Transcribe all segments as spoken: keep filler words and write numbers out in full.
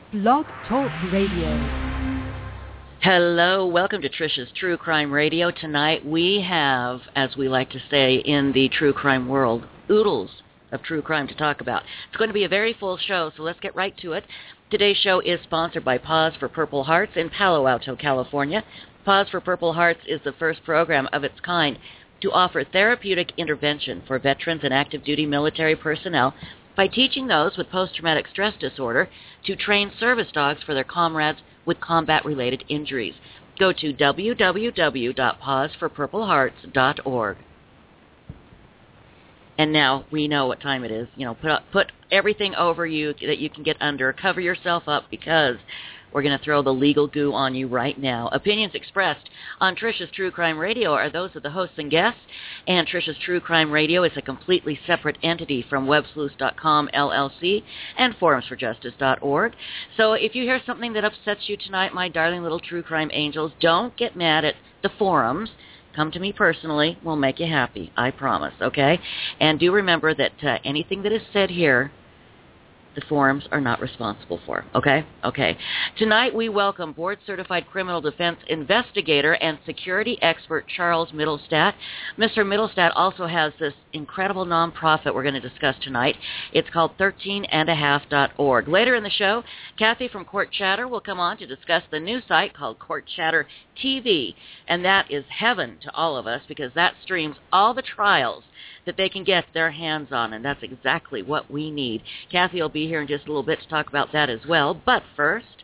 Blog Talk Radio. Hello, welcome to Trisha's True Crime Radio. Tonight we have, as we like to say in the true crime world, oodles of true crime to talk about. It's going to be a very full show, so let's get right to it. Today's show is sponsored by Pause for Purple Hearts in Palo Alto, California. Pause for Purple Hearts is the first program of its kind to offer therapeutic intervention for veterans and active duty military personnel by teaching those with post-traumatic stress disorder to train service dogs for their comrades with combat-related injuries. Go to w w w dot pause for purple hearts dot org. And now we know what time it is. You know, put up, put everything over you that you can get under. Cover yourself up because we're going to throw the legal goo on you right now. Opinions expressed on Trisha's True Crime Radio are those of the hosts and guests, and Trisha's True Crime Radio is a completely separate entity from web sleuths dot com, L L C, and forums for justice dot org. So if you hear something that upsets you tonight, my darling little true crime angels, don't get mad at the forums. Come to me personally. We'll make you happy. I promise, okay? And do remember that uh, anything that is said here, the forums are not responsible for, okay? Okay. Tonight we welcome board-certified criminal defense investigator and security expert Charles Mittelstadt. Mister Mittelstadt also has this incredible nonprofit we're going to discuss tonight. It's called thirteen and a half dot org. Later in the show, Kathy from Court Chatter will come on to discuss the new site called Court Chatter T V, and that is heaven to all of us because that streams all the trials that they can get their hands on, and that's exactly what we need. Kathy will be here in just a little bit to talk about that as well. But first,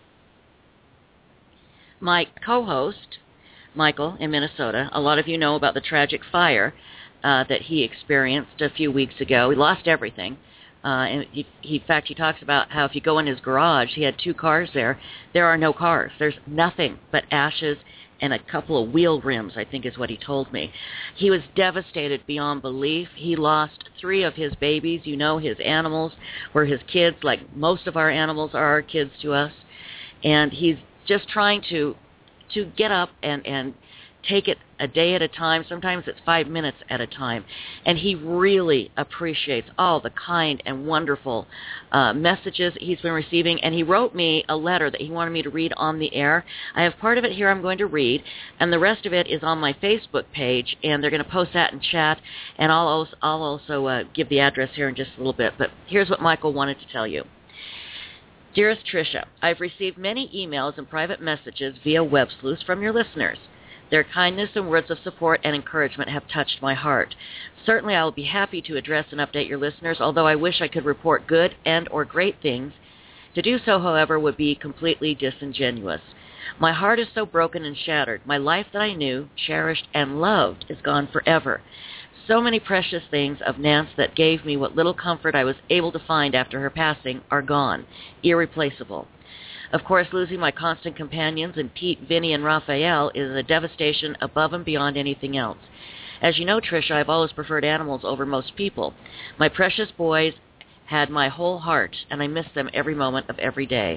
my co-host, Michael in Minnesota, a lot of you know about the tragic fire uh, that he experienced a few weeks ago. He lost everything. Uh, and he, he, in fact, he talks about how if you go in his garage, he had two cars there. There are no cars. There's nothing but ashes and a couple of wheel rims, I think is what he told me. He was devastated beyond belief. He lost three of his babies. You know, his animals were his kids, like most of our animals are our kids to us. And he's just trying to to get up and, and take it a day at a time. Sometimes it's five minutes at a time. And he really appreciates all the kind and wonderful uh, messages he's been receiving. And he wrote me a letter that he wanted me to read on the air. I have part of it here I'm going to read, and the rest of it is on my Facebook page, and they're going to post that in chat. And I'll also, I'll also uh, give the address here in just a little bit. But here's what Michael wanted to tell you. Dearest Tricia, I've received many emails and private messages via Web Sleuths from your listeners. Their kindness and words of support and encouragement have touched my heart. Certainly I will be happy to address and update your listeners, although I wish I could report good and or great things. To do so, however, would be completely disingenuous. My heart is so broken and shattered. My life that I knew, cherished, and loved is gone forever. So many precious things of Nance that gave me what little comfort I was able to find after her passing are gone, irreplaceable. Of course, losing my constant companions in Pete, Vinny, and Raphael is a devastation above and beyond anything else. As you know, Tricia, I've always preferred animals over most people. My precious boys had my whole heart, and I miss them every moment of every day.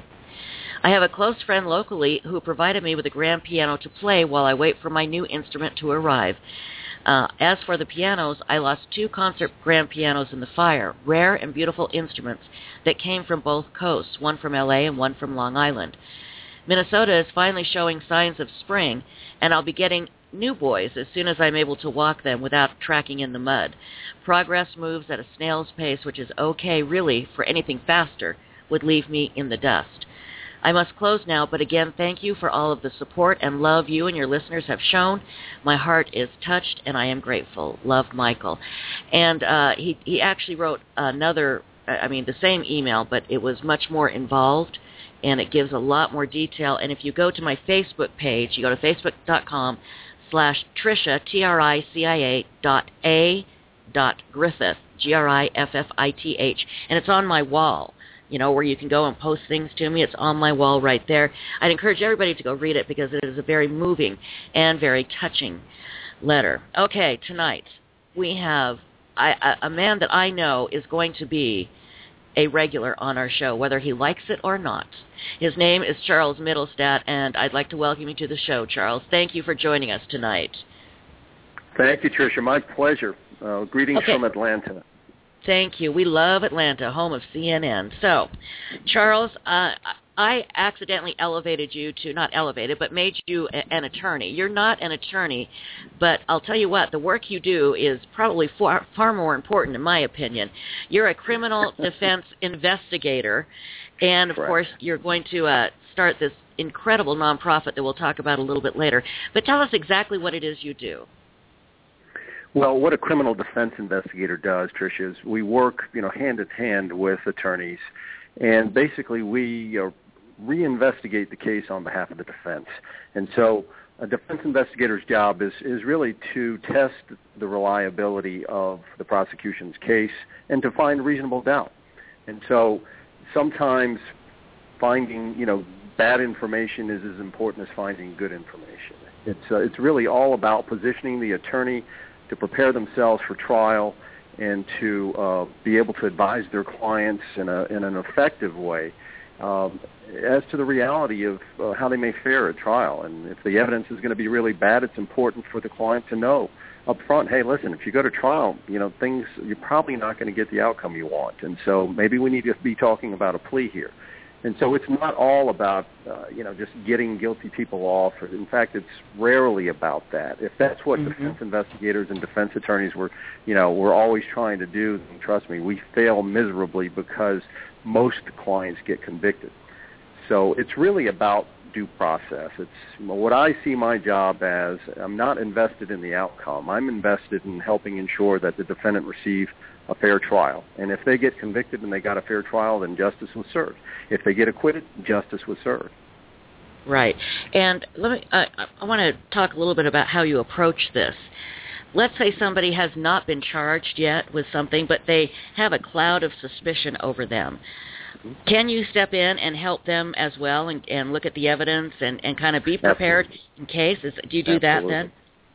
I have a close friend locally who provided me with a grand piano to play while I wait for my new instrument to arrive. Uh, as for the pianos, I lost two concert grand pianos in the fire, rare and beautiful instruments that came from both coasts, one from L A and one from Long Island. Minnesota is finally showing signs of spring, and I'll be getting new boys as soon as I'm able to walk them without tracking in the mud. Progress moves at a snail's pace, which is okay, really, for anything faster would leave me in the dust. I must close now, but again, thank you for all of the support and love you and your listeners have shown. My heart is touched, and I am grateful. Love, Michael. And uh, he, he actually wrote another, I mean, the same email, but it was much more involved, and it gives a lot more detail. And if you go to my Facebook page, you go to facebook.com slash Tricia, T R I C I A dot A dot Griffith, G R I F F I T H, and it's on my wall. You know, where you can go and post things to me. It's on my wall right there. I'd encourage everybody to go read it because it is a very moving and very touching letter. Okay, tonight we have I, a, a man that I know is going to be a regular on our show, whether he likes it or not. His name is Charles Mittelstadt, and I'd like to welcome you to the show, Charles. Thank you for joining us tonight. Thank you, Tricia. My pleasure. Uh, greetings okay. from Atlanta. Thank you. We love Atlanta, home of C N N. So, Charles, uh, I accidentally elevated you to, not elevated, but made you a, an attorney. You're not an attorney, but I'll tell you what, the work you do is probably far, far more important, in my opinion. You're a criminal defense investigator, and, of Correct. course, you're going to uh, start this incredible nonprofit that we'll talk about a little bit later. But tell us exactly what it is you do. Well, what a criminal defense investigator does, Tricia, is we work, you know, hand in hand with attorneys, and basically we uh, reinvestigate the case on behalf of the defense. And so a defense investigator's job is, is really to test the reliability of the prosecution's case and to find reasonable doubt. And so sometimes finding, you know, bad information is as important as finding good information. It's uh, it's really all about positioning the attorney to prepare themselves for trial and to uh, be able to advise their clients in, a, in an effective way um, as to the reality of uh, how they may fare at trial. And if the evidence is going to be really bad, it's important for the client to know up front, hey, listen, if you go to trial, you know, things, you're probably not going to get the outcome you want. And so maybe we need to be talking about a plea here. And so it's not all about, uh, you know, just getting guilty people off. In fact, it's rarely about that. If that's what mm-hmm. defense investigators and defense attorneys were, you know, were always trying to do, then trust me, we fail miserably because most clients get convicted. So it's really about due process. It's what I see my job as. I'm not invested in the outcome. I'm invested in helping ensure that the defendant receive a fair trial. And if they get convicted and they got a fair trial, then justice was served. If they get acquitted, justice was served. Right. And let me, uh, I want to talk a little bit about how you approach this. Let's say somebody has not been charged yet with something, but they have a cloud of suspicion over them. Can you step in and help them as well and, and look at the evidence and, and kind of be prepared Absolutely. in case? Is, do you do Absolutely. that then?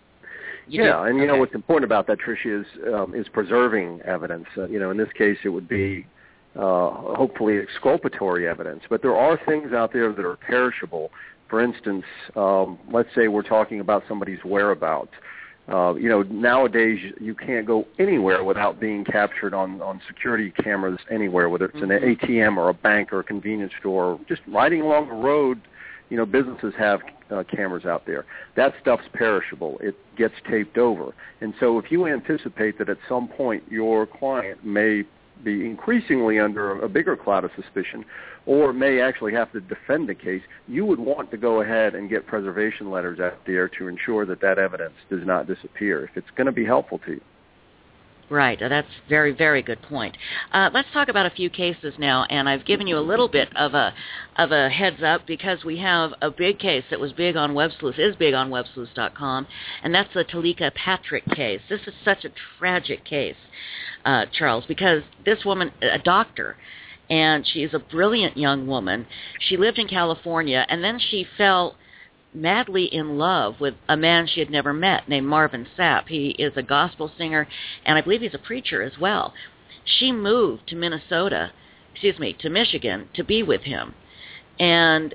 You yeah, do? and you okay. know what's important about that, Tricia, is um, is preserving evidence. Uh, you know, in this case, it would be uh, hopefully exculpatory evidence. But there are things out there that are perishable. For instance, um, let's say we're talking about somebody's whereabouts. Uh, you know, nowadays you can't go anywhere without being captured on, on security cameras anywhere, whether it's mm-hmm. an A T M or a bank or a convenience store, or just riding along the road. You know, businesses have uh, cameras out there. That stuff's perishable. It gets taped over. And so if you anticipate that at some point your client may be increasingly under a bigger cloud of suspicion or may actually have to defend the case, you would want to go ahead and get preservation letters out there to ensure that that evidence does not disappear if it's going to be helpful to you. Right. That's a very, very good point. Uh, let's talk about a few cases now, and I've given you a little bit of a of a heads up because we have a big case that was big on WebSleuth, is big on web sleuth dot com, and that's the Talika Patrick case. This is such a tragic case, uh, Charles, because this woman, a doctor, and she's a brilliant young woman. She lived in California, and then she fell madly in love with a man she had never met named Marvin Sapp. He is a gospel singer, and I believe he's a preacher as well. She moved to Minnesota, excuse me, to Michigan to be with him, and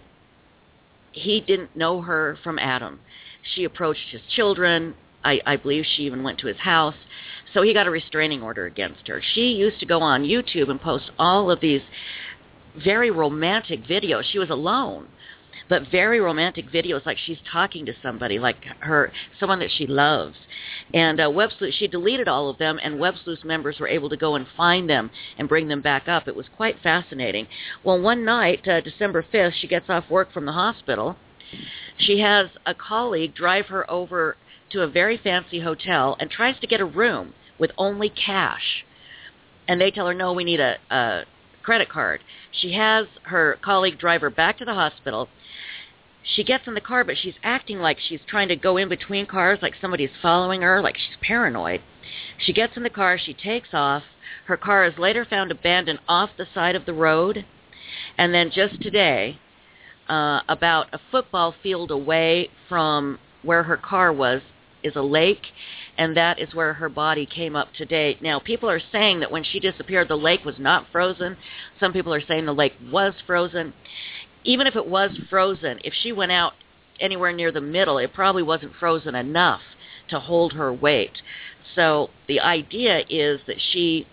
he didn't know her from Adam. She approached his children. I, I believe she even went to his house, so he got a restraining order against her. She used to go on YouTube and post all of these very romantic videos. She was alone, but very romantic videos, like she's talking to somebody, like her, someone that she loves. And uh, WebSleuth, she deleted all of them, and WebSleuth members were able to go and find them and bring them back up. It was quite fascinating. Well, one night, uh, December fifth, she gets off work from the hospital. She has a colleague drive her over to a very fancy hotel and tries to get a room with only cash. And they tell her, no, we need a, a credit card. She has her colleague drive her back to the hospital. She gets in the car, but she's acting like she's trying to go in between cars, like somebody's following her, like she's paranoid. She gets in the car, she takes off. Her car is later found abandoned off the side of the road. And then just today, uh, about a football field away from where her car was, is a lake, and that is where her body came up today. Now, people are saying that when she disappeared, the lake was not frozen. Some people are saying the lake was frozen. Even if it was frozen, if she went out anywhere near the middle, it probably wasn't frozen enough to hold her weight. So the idea is that she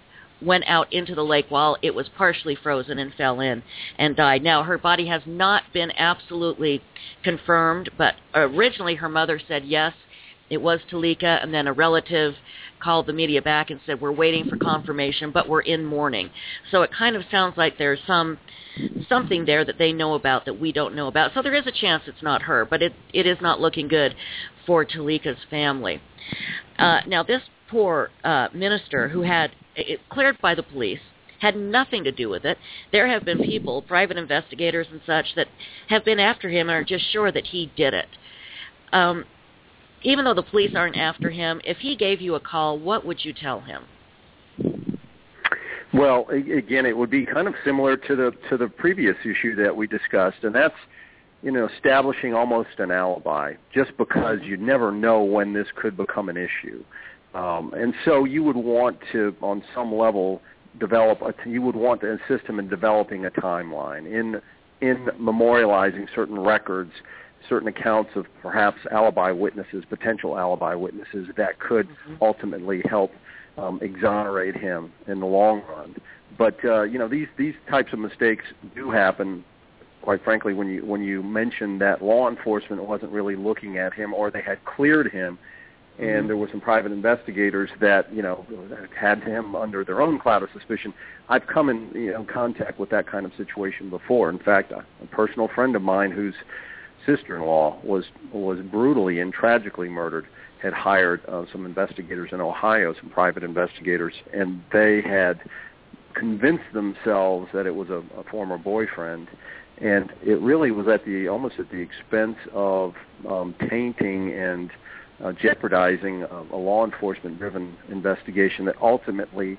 went out into the lake while it was partially frozen and fell in and died. Now, her body has not been absolutely confirmed, but originally her mother said yes, it was Talika, and then a relative called the media back and said, we're waiting for confirmation, but we're in mourning. So it kind of sounds like there's some something there that they know about that we don't know about. So there is a chance it's not her, but it, it is not looking good for Talika's family. Uh, now, this poor uh, minister who had it cleared by the police had nothing to do with it. There have been people, private investigators and such, that have been after him and are just sure that he did it. Um, even though the police aren't after him, if he gave you a call, what would you tell him? Well, again, it would be kind of similar to the to the previous issue that we discussed, and that's, you know, establishing almost an alibi, just because you never know when this could become an issue. Um, and so you would want to, on some level, develop a, you would want to assist him in developing a timeline, in in memorializing certain records, certain accounts of perhaps alibi witnesses, potential alibi witnesses that could mm-hmm. ultimately help um, exonerate him in the long run. But uh, you know, these these types of mistakes do happen. Quite frankly, when you when you mention that law enforcement wasn't really looking at him, or they had cleared him, and mm-hmm. there were some private investigators that, you know, had him under their own cloud of suspicion. I've come in, you know, contact with that kind of situation before. In fact, a, a personal friend of mine whose sister-in-law was was brutally and tragically murdered had hired uh, some investigators in Ohio, some private investigators, and they had convinced themselves that it was a, a former boyfriend. And it really was at the almost at the expense of um, tainting and uh, jeopardizing a, a law enforcement-driven investigation that ultimately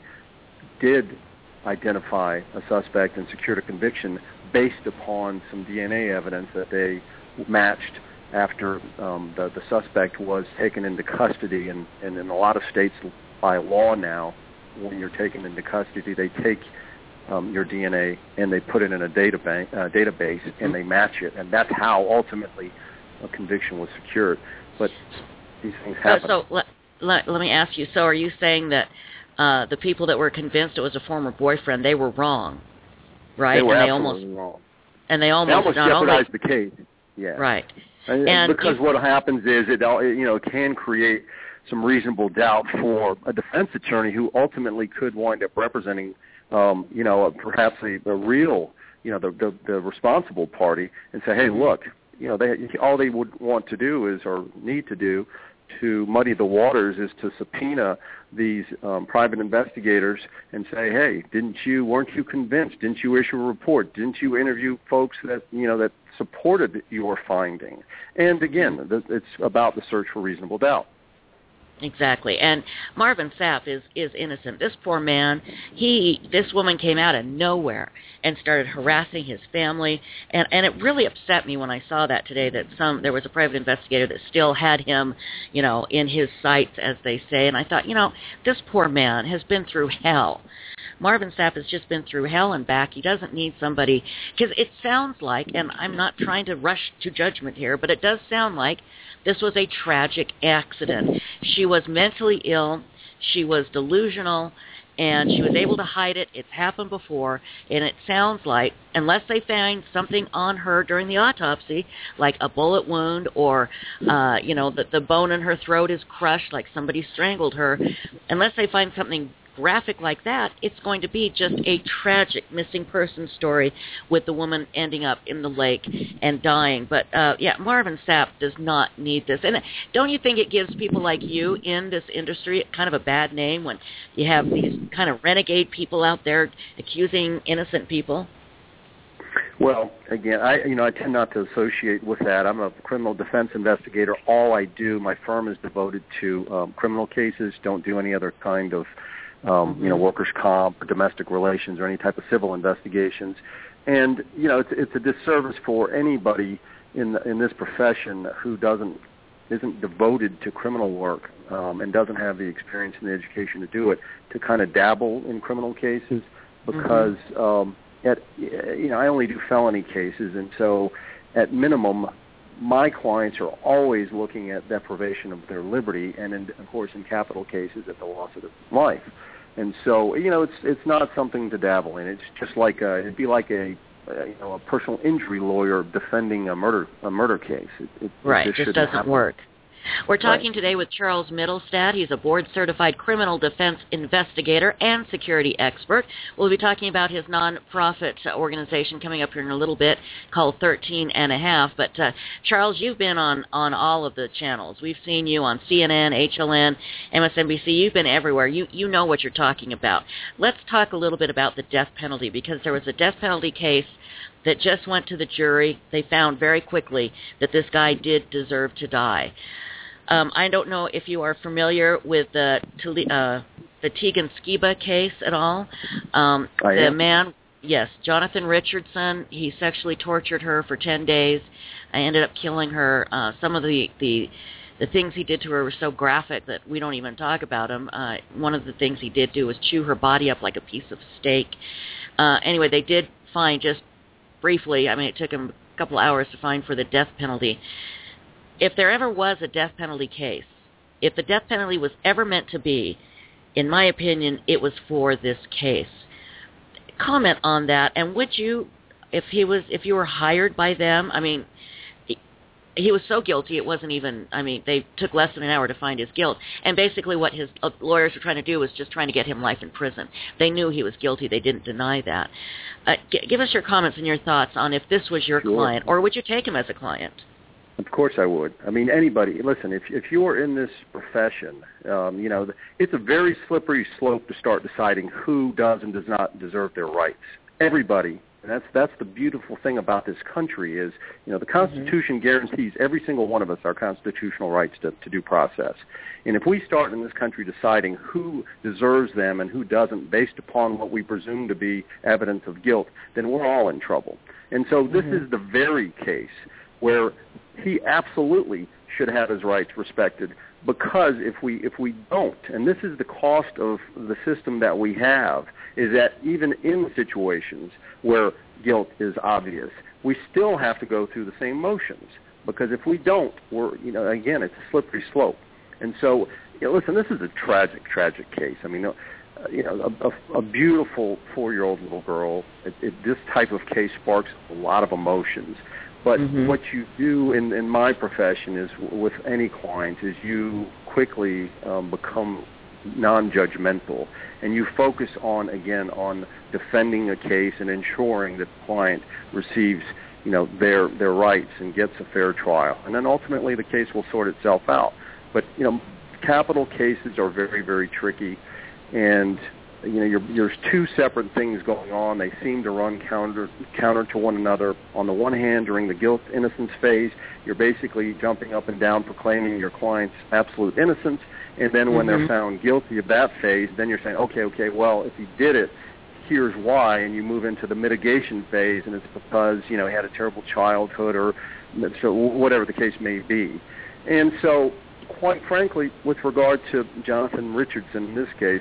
did identify a suspect and secured a conviction based upon some D N A evidence that they matched after um, the, the suspect was taken into custody. And, and in a lot of states, by law now, when you're taken into custody, they take Um, your D N A and they put it in a data bank, uh, database and they match it, and that's how ultimately a conviction was secured. But these things happen. So, so let, let, let me ask you, so are you saying that uh, the people that were convinced it was a former boyfriend, they were wrong, right? They were and absolutely they almost, wrong. And they almost, they almost not jeopardized only, the case. Yeah. Right. And, and because you, what happens is it, you know, can create some reasonable doubt for a defense attorney who ultimately could wind up representing Um, you know, perhaps a, a real, you know, the, the the responsible party, and say, hey, look, you know, they all they would want to do is, or need to do, to muddy the waters, is to subpoena these um, private investigators and say, hey, didn't you, weren't you convinced? Didn't you issue a report? Didn't you interview folks that, you know, that supported your finding? And again, it's about the search for reasonable doubt. Exactly. And Marvin Sapp is, is innocent. This poor man, he, this woman came out of nowhere and started harassing his family. And, and it really upset me when I saw that today, that some, there was a private investigator that still had him, you know, in his sights, as they say. And I thought, you know, this poor man has been through hell. Marvin Sapp has just been through hell and back. He doesn't need somebody, because it sounds like, and I'm not trying to rush to judgment here, but it does sound like this was a tragic accident. She was mentally ill, she was delusional, and she was able to hide it. It's happened before, and it sounds like, unless they find something on her during the autopsy, like a bullet wound, or, uh, you know, that the bone in her throat is crushed, like somebody strangled her, unless they find something graphic like that, it's going to be just a tragic missing person story with the woman ending up in the lake and dying. But uh, yeah, Marvin Sapp does not need this. And don't you think it gives people like you in this industry kind of a bad name when you have these kind of renegade people out there accusing innocent people? Well, again, I you know I tend not to associate with that. I'm a criminal defense investigator. All I do, my firm is devoted to um, criminal cases. Don't do any other kind of Um, mm-hmm. you know, workers' comp, or domestic relations, or any type of civil investigations. And, you know, it's, it's a disservice for anybody in the, in this profession who doesn't isn't devoted to criminal work um, and doesn't have the experience and the education to do it, to kind of dabble in criminal cases, because mm-hmm. um, at you know I only do felony cases, and so at minimum, my clients are always looking at deprivation of their liberty, and in, of course in capital cases at the loss of their life. And so, you know, it's it's not something to dabble in. It's just like a, it'd be like a, a you know a personal injury lawyer defending a murder a murder case. It, it, right, it just, just doesn't happen. work. We're talking Right. today with Charles Mittelstadt. He's a board-certified criminal defense investigator and security expert. We'll be talking about his nonprofit organization coming up here in a little bit called thirteen and a half. But, uh, Charles, you've been on, on all of the channels. We've seen you on C N N, H L N, M S N B C. You've been everywhere. You, you know what you're talking about. Let's talk a little bit about the death penalty, because there was a death penalty case that just went to the jury. They found very quickly that this guy did deserve to die. Um, I don't know if you are familiar with the uh, the Tegan Skiba case at all. Um, I the am. man, yes, Jonathan Richardson, he sexually tortured her for ten days. I ended up killing her. Uh, some of the, the the things he did to her were so graphic that we don't even talk about them. Uh, one of the things he did do was chew her body up like a piece of steak. Uh, anyway, they did find, just briefly, I mean, it took him a couple hours to find for the death penalty. If there ever was a death penalty case, if the death penalty was ever meant to be, in my opinion, it was for this case. Comment on that, and would you, if he was, if you were hired by them, I mean, he, he was so guilty it wasn't even, I mean, they took less than an hour to find his guilt, and basically what his uh, lawyers were trying to do was just trying to get him life in prison. They knew he was guilty. They didn't deny that. Uh, g- give us your comments and your thoughts on if this was your Sure. client, or would you take him as a client? Of course I would. I mean, anybody, listen, if if you're in this profession, um, you know, it's a very slippery slope to start deciding who does and does not deserve their rights. Everybody. And that's that's the beautiful thing about this country is, you know, the Constitution mm-hmm. guarantees every single one of us our constitutional rights to, to due process. And if we start in this country deciding who deserves them and who doesn't based upon what we presume to be evidence of guilt, then we're all in trouble. And so this mm-hmm. is the very case where he absolutely should have his rights respected, because if we if we don't, and this is the cost of the system that we have, is that even in situations where guilt is obvious, we still have to go through the same motions, because if we don't, we're, you know, again, it's a slippery slope. And so, you know, listen, this is a tragic, tragic case. I mean, uh, you know, a, a, a beautiful four-year-old little girl. It, it, this type of case sparks a lot of emotions. But mm-hmm. what you do in, in my profession is, with any client, is you quickly um, become non-judgmental, and you focus on, again, on defending a case and ensuring that the client receives, you know, their their rights and gets a fair trial. And then ultimately the case will sort itself out. But, you know, capital cases are very, very tricky, and you know, you're, there's two separate things going on. They seem to run counter counter to one another. On the one hand, during the guilt-innocence phase, you're basically jumping up and down proclaiming your client's absolute innocence, and then when mm-hmm. they're found guilty of that phase, then you're saying, okay, okay, well, if he did it, here's why, and you move into the mitigation phase, and it's because, you know, he had a terrible childhood or so whatever the case may be. And so, quite frankly, with regard to Jonathan Richardson in this case,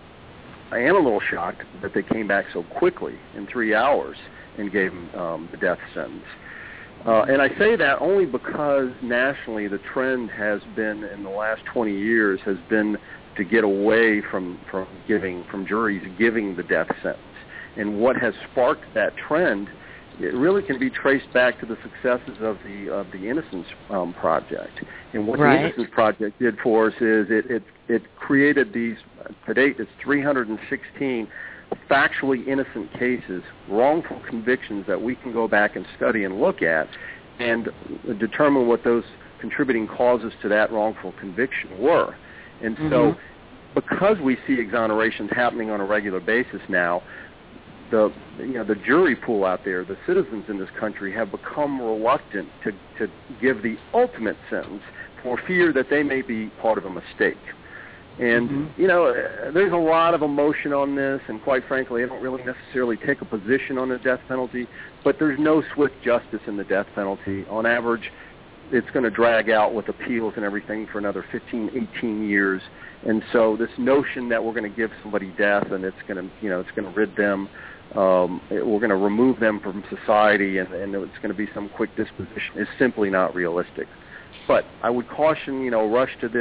I am a little shocked that they came back so quickly in three hours and gave him um, the death sentence. Uh, and I say that only because nationally the trend has been, in the last twenty years, has been to get away from, from giving, from juries giving the death sentence. And what has sparked that trend, it really can be traced back to the successes of the of the Innocence um, Project. And what right. the Innocence Project did for us is it, it, it created these, to date, it's three hundred sixteen factually innocent cases, wrongful convictions that we can go back and study and look at and determine what those contributing causes to that wrongful conviction were. And mm-hmm. so because we see exonerations happening on a regular basis now, the you know the jury pool out there, the citizens in this country have become reluctant to, to give the ultimate sentence for fear that they may be part of a mistake. And, mm-hmm. you know, there's a lot of emotion on this, and quite frankly, I don't really necessarily take a position on the death penalty, but there's no swift justice in the death penalty. On average, it's going to drag out with appeals and everything for another fifteen, eighteen years. And so this notion that we're going to give somebody death and it's going to, you know, it's going to rid them, um, it, we're going to remove them from society and, and it's going to be some quick disposition is simply not realistic. But I would caution, you know, rush to this.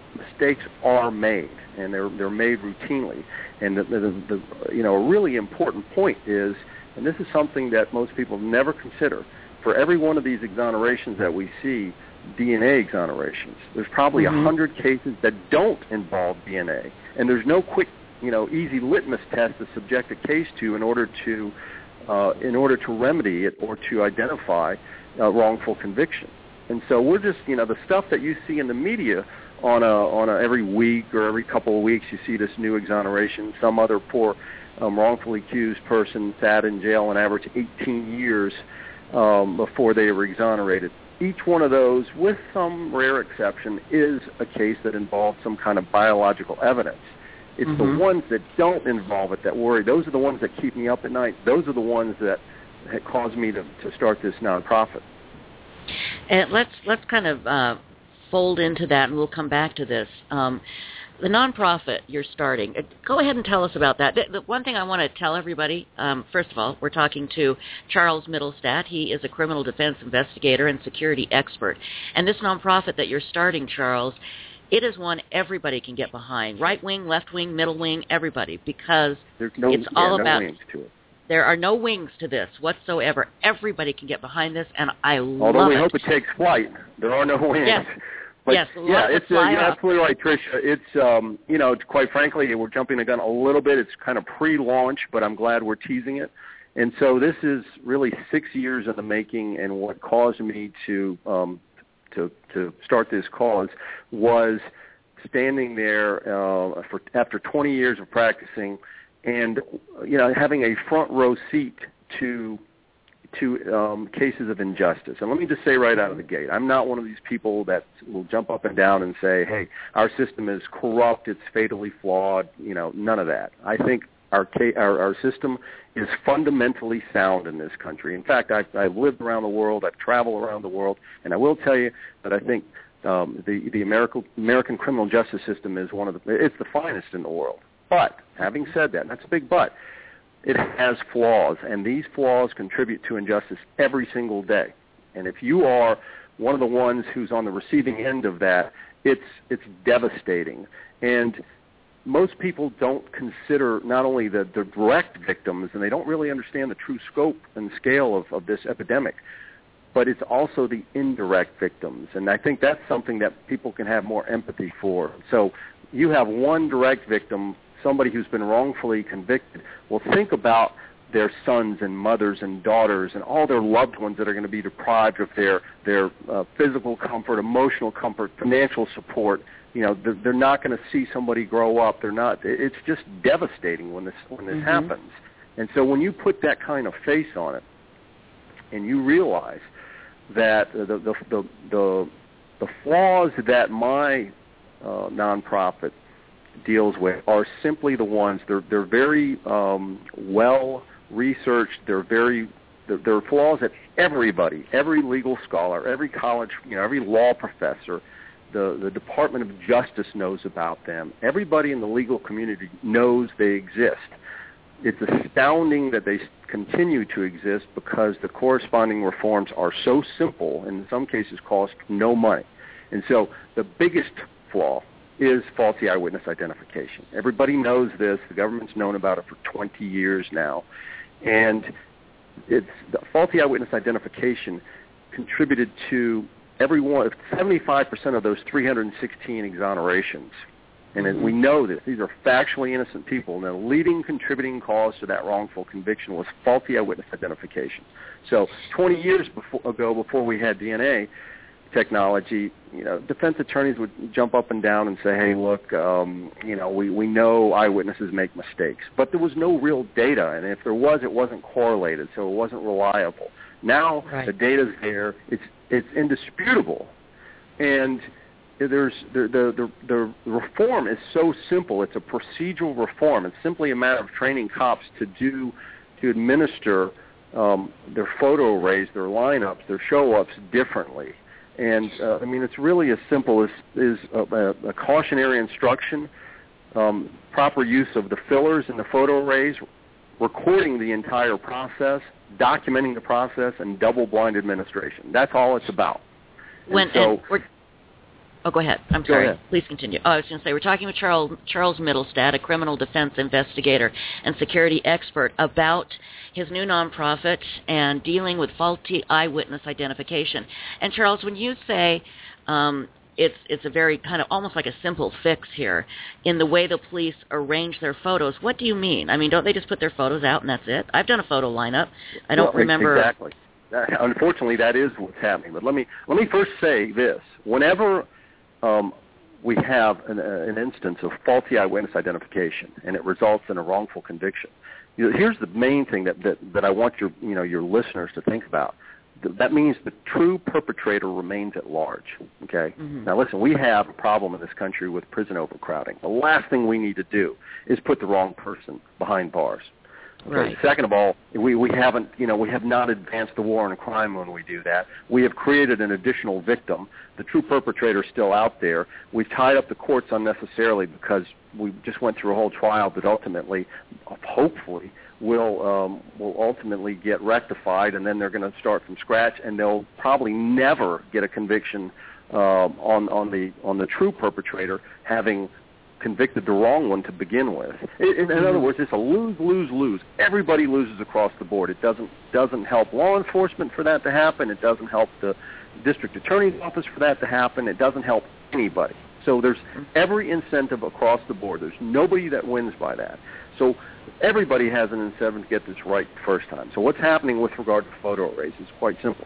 mistakes are made, and they're they're made routinely. And the, the, the you know a really important point is, and this is something that most people never consider, for every one of these exonerations that we see, D N A exonerations, there's probably a mm-hmm. hundred cases that don't involve D N A, and there's no quick, you know, easy litmus test to subject a case to in order to uh, in order to remedy it or to identify uh, wrongful conviction. And so we're just, you know, the stuff that you see in the media on a on a every week or every couple of weeks, you see this new exoneration, some other poor um, wrongfully accused person sat in jail on average eighteen years um, before they were exonerated. Each one of those, with some rare exception, is a case that involves some kind of biological evidence. It's mm-hmm. the ones that don't involve it that worry. Those are the ones that keep me up at night. Those are the ones that caused me to, to start this nonprofit. And let's let's kind of uh, fold into that, and we'll come back to this. Um, the nonprofit you're starting, go ahead and tell us about that. The, the one thing I want to tell everybody, um, first of all, we're talking to Charles Mittelstadt. He is a criminal defense investigator and security expert. And this nonprofit that you're starting, Charles, it is one everybody can get behind, right wing, left wing, middle wing, everybody, because There's no, it's yeah, all no about... wings to it. There are no wings to this whatsoever. Everybody can get behind this, and I love Although we it. hope it takes flight, there are no wings. Yes. But yes, yeah, it's uh, fly you're up. absolutely right, Tricia. It's um, you know, quite frankly, we're jumping the gun a little bit. It's kind of pre-launch, but I'm glad we're teasing it. And so this is really six years in the making, and what caused me to um, to to start this cause was standing there uh, for after twenty years of practicing, and you know, having a front row seat to to um, cases of injustice. And let me just say right out of the gate, I'm not one of these people that will jump up and down and say, hey, our system is corrupt, it's fatally flawed, you know, none of that. I think our our, our system is fundamentally sound in this country. In fact, I've, I've lived around the world, I've traveled around the world, and I will tell you that I think um, the, the American, American criminal justice system is one of the, it's the finest in the world. But, having said that, and that's a big but, it has flaws, and these flaws contribute to injustice every single day. And if you are one of the ones who's on the receiving end of that, it's it's devastating. And most people don't consider not only the, the direct victims, and they don't really understand the true scope and scale of, of this epidemic, but it's also the indirect victims. And I think that's something that people can have more empathy for. So you have one direct victim, somebody who's been wrongfully convicted. Well, think about their sons and mothers and daughters and all their loved ones that are going to be deprived of their their uh, physical comfort, emotional comfort, financial support. You know, they're, they're not going to see somebody grow up. They're not. It's just devastating when this when this mm-hmm. happens. And so when you put that kind of face on it, and you realize that the the the the, the flaws that my uh, nonprofit deals with are simply the ones, they're they're very um, well researched, they're very they're, they're flaws that everybody, every legal scholar, every college, you know, every law professor, the the Department of Justice knows about them. Everybody in the legal community knows they exist. It's astounding that they continue to exist because the corresponding reforms are so simple and in some cases cost no money. And so the biggest flaw is faulty eyewitness identification. Everybody knows this. The government's known about it for twenty years now. And it's the faulty eyewitness identification contributed to every one, seventy-five percent of those three hundred sixteen exonerations. And mm-hmm. we know this. These are factually innocent people. And the leading contributing cause to that wrongful conviction was faulty eyewitness identification. So twenty years before, ago, before we had D N A technology, you know, defense attorneys would jump up and down and say, hey, look, um, you know, we, we know eyewitnesses make mistakes. But there was no real data, and if there was, it wasn't correlated, so it wasn't reliable. Now right. the data's there. It's it's indisputable. And there's the, the, the, the reform is so simple. It's a procedural reform. It's simply a matter of training cops to do, to administer um, their photo arrays, their lineups, their show-ups differently. And, uh, I mean, it's really as simple as, as a, a cautionary instruction, um, proper use of the fillers in the photo arrays, recording the entire process, documenting the process, and double-blind administration. That's all it's about. When, and so, and we're, Oh, go ahead. I'm Go sorry. ahead. Please continue. Oh, I was going to say, we're talking with Charles, Charles Mittelstadt, a criminal defense investigator and security expert, about his new nonprofit and dealing with faulty eyewitness identification. And Charles, when you say um, it's it's a very kind of almost like a simple fix here in the way the police arrange their photos, what do you mean? I mean, don't they just put their photos out and that's it? I've done a photo lineup. I don't well, remember. Exactly. That, unfortunately, that is what's happening. But let me let me first say this. Whenever um, we have an, uh, an instance of faulty eyewitness identification and it results in a wrongful conviction, you know, here's the main thing that, that, that I want your you know your listeners to think about. That means the true perpetrator remains at large. Okay. Mm-hmm. Now listen, we have a problem in this country with prison overcrowding. The last thing we need to do is put the wrong person behind bars. Okay. Right. Second of all, we, we haven't, you know, we have not advanced the war on crime when we do that. We have created an additional victim. The true perpetrator is still out there. We've tied up the courts unnecessarily because we just went through a whole trial that ultimately, hopefully, will um, will ultimately get rectified, and then they're going to start from scratch, and they'll probably never get a conviction uh, on on the on the true perpetrator, having convicted the wrong one to begin with. In, in other words, it's a lose, lose, lose. Everybody loses across the board. It doesn't doesn't help law enforcement for that to happen. It doesn't help the district attorney's office for that to happen. It doesn't help anybody. So there's every incentive across the board. There's nobody that wins by that. So everybody has an incentive to get this right the first time. So what's happening with regard to photo arrays is quite simple.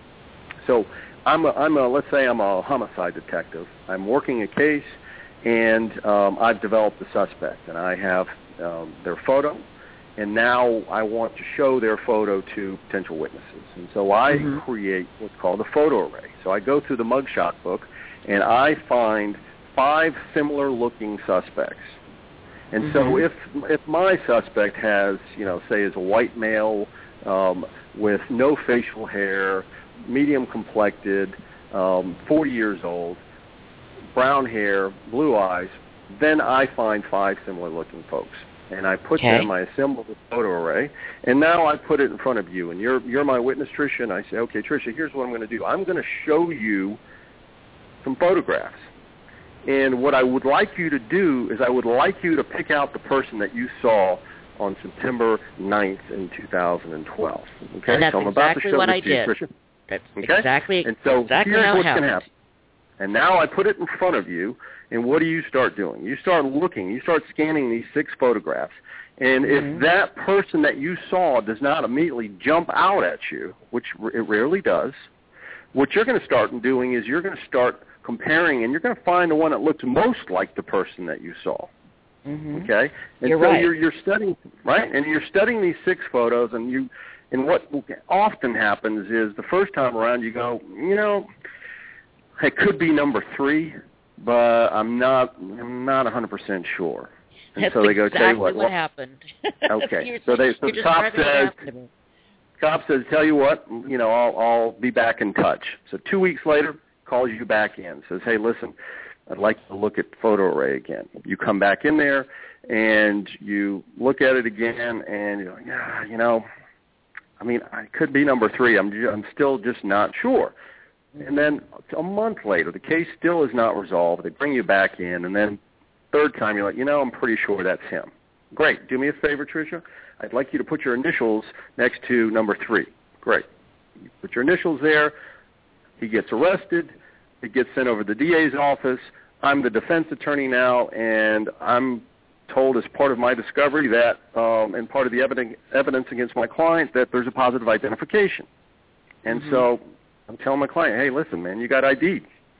So I'm a, I'm a let's say I'm a homicide detective. I'm working a case. And um, I've developed a suspect, and I have um, their photo, and now I want to show their photo to potential witnesses. And so I mm-hmm. create what's called a photo array. So I go through the mugshot book, and I find five similar-looking suspects. And mm-hmm. so if if my suspect has, you know, say is a white male um, with no facial hair, medium complected, um, forty years old, brown hair, blue eyes, then I find five similar-looking folks, and I put okay. them. I assemble the photo array, and now I put it in front of you, and you're you're my witness, Tricia, and I say, okay, Tricia, here's what I'm going to do. I'm going to show you some photographs, and what I would like you to do is I would like you to pick out the person that you saw on September ninth in two thousand twelve. Okay, and that's so I'm exactly about to show what this I to you, did. Tricia. That's okay? exactly and so exactly here's how what's it going to happened. happen. And now I put it in front of you, and what do you start doing? You start looking. You start scanning these six photographs. And mm-hmm. if that person that you saw does not immediately jump out at you, which it rarely does, what you're going to start doing is you're going to start comparing, and you're going to find the one that looks most like the person that you saw. Mm-hmm. Okay? And you're so right. you're, you're studying, right? And you're studying these six photos, and you, and what often happens is the first time around you go, you know, it could be number three, but I'm not. I'm not one hundred percent sure. And That's so they go, exactly tell you what. what well, happened. Okay. so they. So the cop says. Cop says, tell you what. You know, I'll, I'll be back in touch. So two weeks later, calls you back in. Says, hey, listen, I'd like to look at photo array again. You come back in there, and you look at it again, and you're like, yeah, you know, I mean, I could be number three. I'm. I'm still just not sure. And then a month later, the case still is not resolved. They bring you back in, and then third time you're like, you know, I'm pretty sure that's him. Great. Do me a favor, Tricia. I'd like you to put your initials next to number three. Great. You put your initials there. He gets arrested. It gets sent over to the D A's office. I'm the defense attorney now, and I'm told as part of my discovery that, um, and part of the evidence, evidence against my client, that there's a positive identification. And mm-hmm. so I'm telling my client, hey, listen, man, you got I D'd.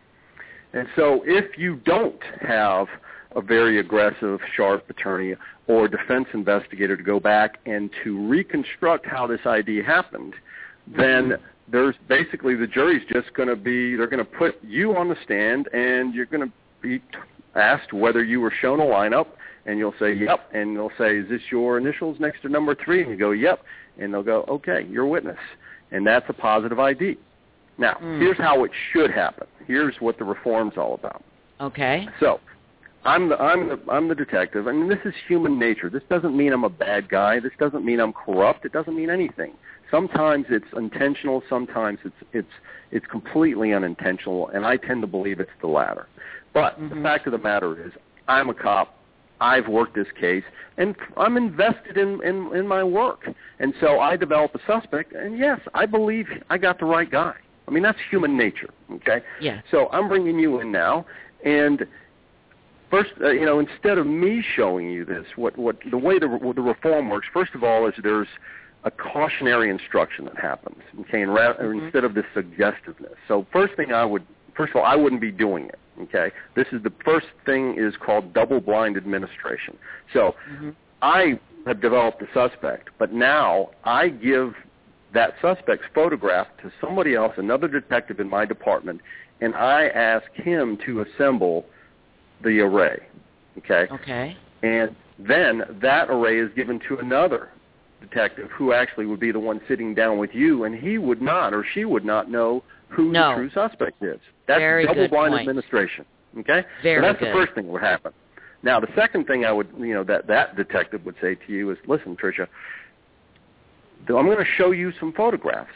And so if you don't have a very aggressive, sharp attorney or defense investigator to go back and to reconstruct how this I D happened, then there's basically the jury's just going to be, they're going to put you on the stand, and you're going to be asked whether you were shown a lineup, and you'll say, yep, and they'll say, is this your initials next to number three? And you go, yep, and they'll go, okay, you're a witness, and that's a positive I D. Now, mm. here's how it should happen. Here's what the reform's all about. Okay. So, I'm the I'm the I'm the detective, and this is human nature. This doesn't mean I'm a bad guy. This doesn't mean I'm corrupt. It doesn't mean anything. Sometimes it's intentional. Sometimes it's it's it's completely unintentional, and I tend to believe it's the latter. But mm-hmm. the fact of the matter is, I'm a cop. I've worked this case, and I'm invested in, in, in my work. And so I develop a suspect, and yes, I believe I got the right guy. I mean, that's human nature, okay? Yeah. So I'm bringing you in now, and first, uh, you know, instead of me showing you this, what, what the way the, the reform works, first of all, is there's a cautionary instruction that happens, okay, and ra- mm-hmm. instead of this suggestiveness. So first thing I would, first of all, I wouldn't be doing it. Okay, this is the first thing is called double-blind administration. So mm-hmm. I have developed a suspect, but now I give that suspect's photograph to somebody else, another detective in my department, and I ask him to assemble the array. Okay. Okay. And then that array is given to another detective who actually would be the one sitting down with you, and he would not or she would not know who no. the true suspect is. That's Very double-blind good point. administration. Okay? Very so that's good. the first thing that would happen. Now, the second thing I would, you know, that that detective would say to you is, listen, Tricia, I'm going to show you some photographs.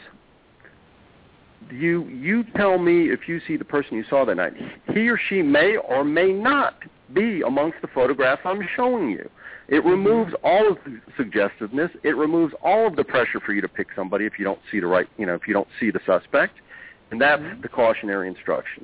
You you tell me if you see the person you saw that night. He or she may or may not be amongst the photographs I'm showing you. It removes all of the suggestiveness. It removes all of the pressure for you to pick somebody if you don't see the right, you know, if you don't see the suspect. And that's mm-hmm. the cautionary instruction.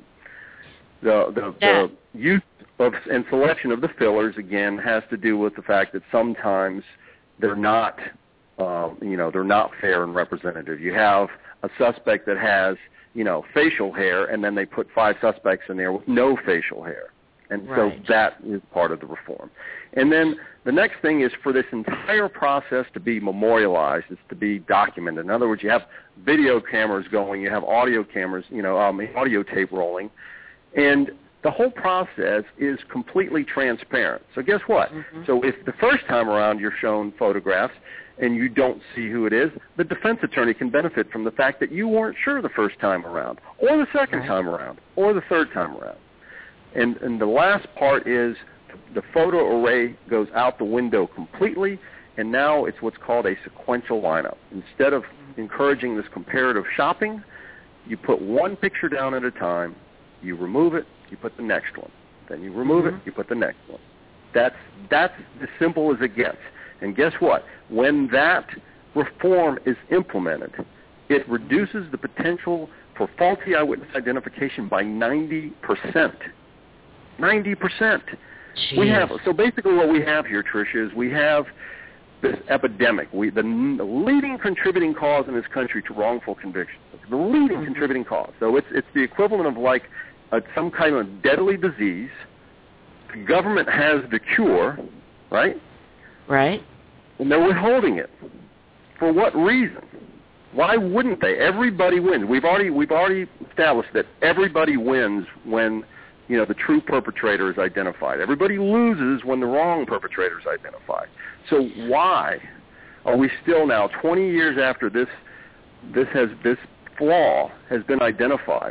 The the, the use of and selection of the fillers, again, has to do with the fact that sometimes they're not, um, you know, they're not fair and representative. You have a suspect that has, you know, facial hair, and then they put five suspects in there with no facial hair. And right. so that is part of the reform. And then the next thing is for this entire process to be memorialized, is to be documented. In other words, you have video cameras going, you have audio cameras, you know, um, audio tape rolling, and the whole process is completely transparent. So guess what? Mm-hmm. So if the first time around you're shown photographs and you don't see who it is, the defense attorney can benefit from the fact that you weren't sure the first time around, or the second right. time around, or the third time around. And, and the last part is the photo array goes out the window completely, and now it's what's called a sequential lineup. Instead of encouraging this comparative shopping, you put one picture down at a time, you remove it, you put the next one. Then you remove mm-hmm. it, you put the next one. That's, that's as simple as it gets. And guess what? When that reform is implemented, it reduces the potential for faulty eyewitness identification by ninety percent. ninety percent. Jeez. We have so basically what we have here, Tricia, is we have this epidemic. We the, the leading contributing cause in this country to wrongful convictions. The leading mm-hmm. contributing cause. So it's it's the equivalent of like a, some kind of deadly disease. The government has the cure, right? Right. And they're withholding it. For what reason? Why wouldn't they? Everybody wins. We've already we've already established that everybody wins when, you know, the true perpetrator is identified. Everybody loses when the wrong perpetrator is identified. So why are we still now, twenty years after this this has this flaw has been identified,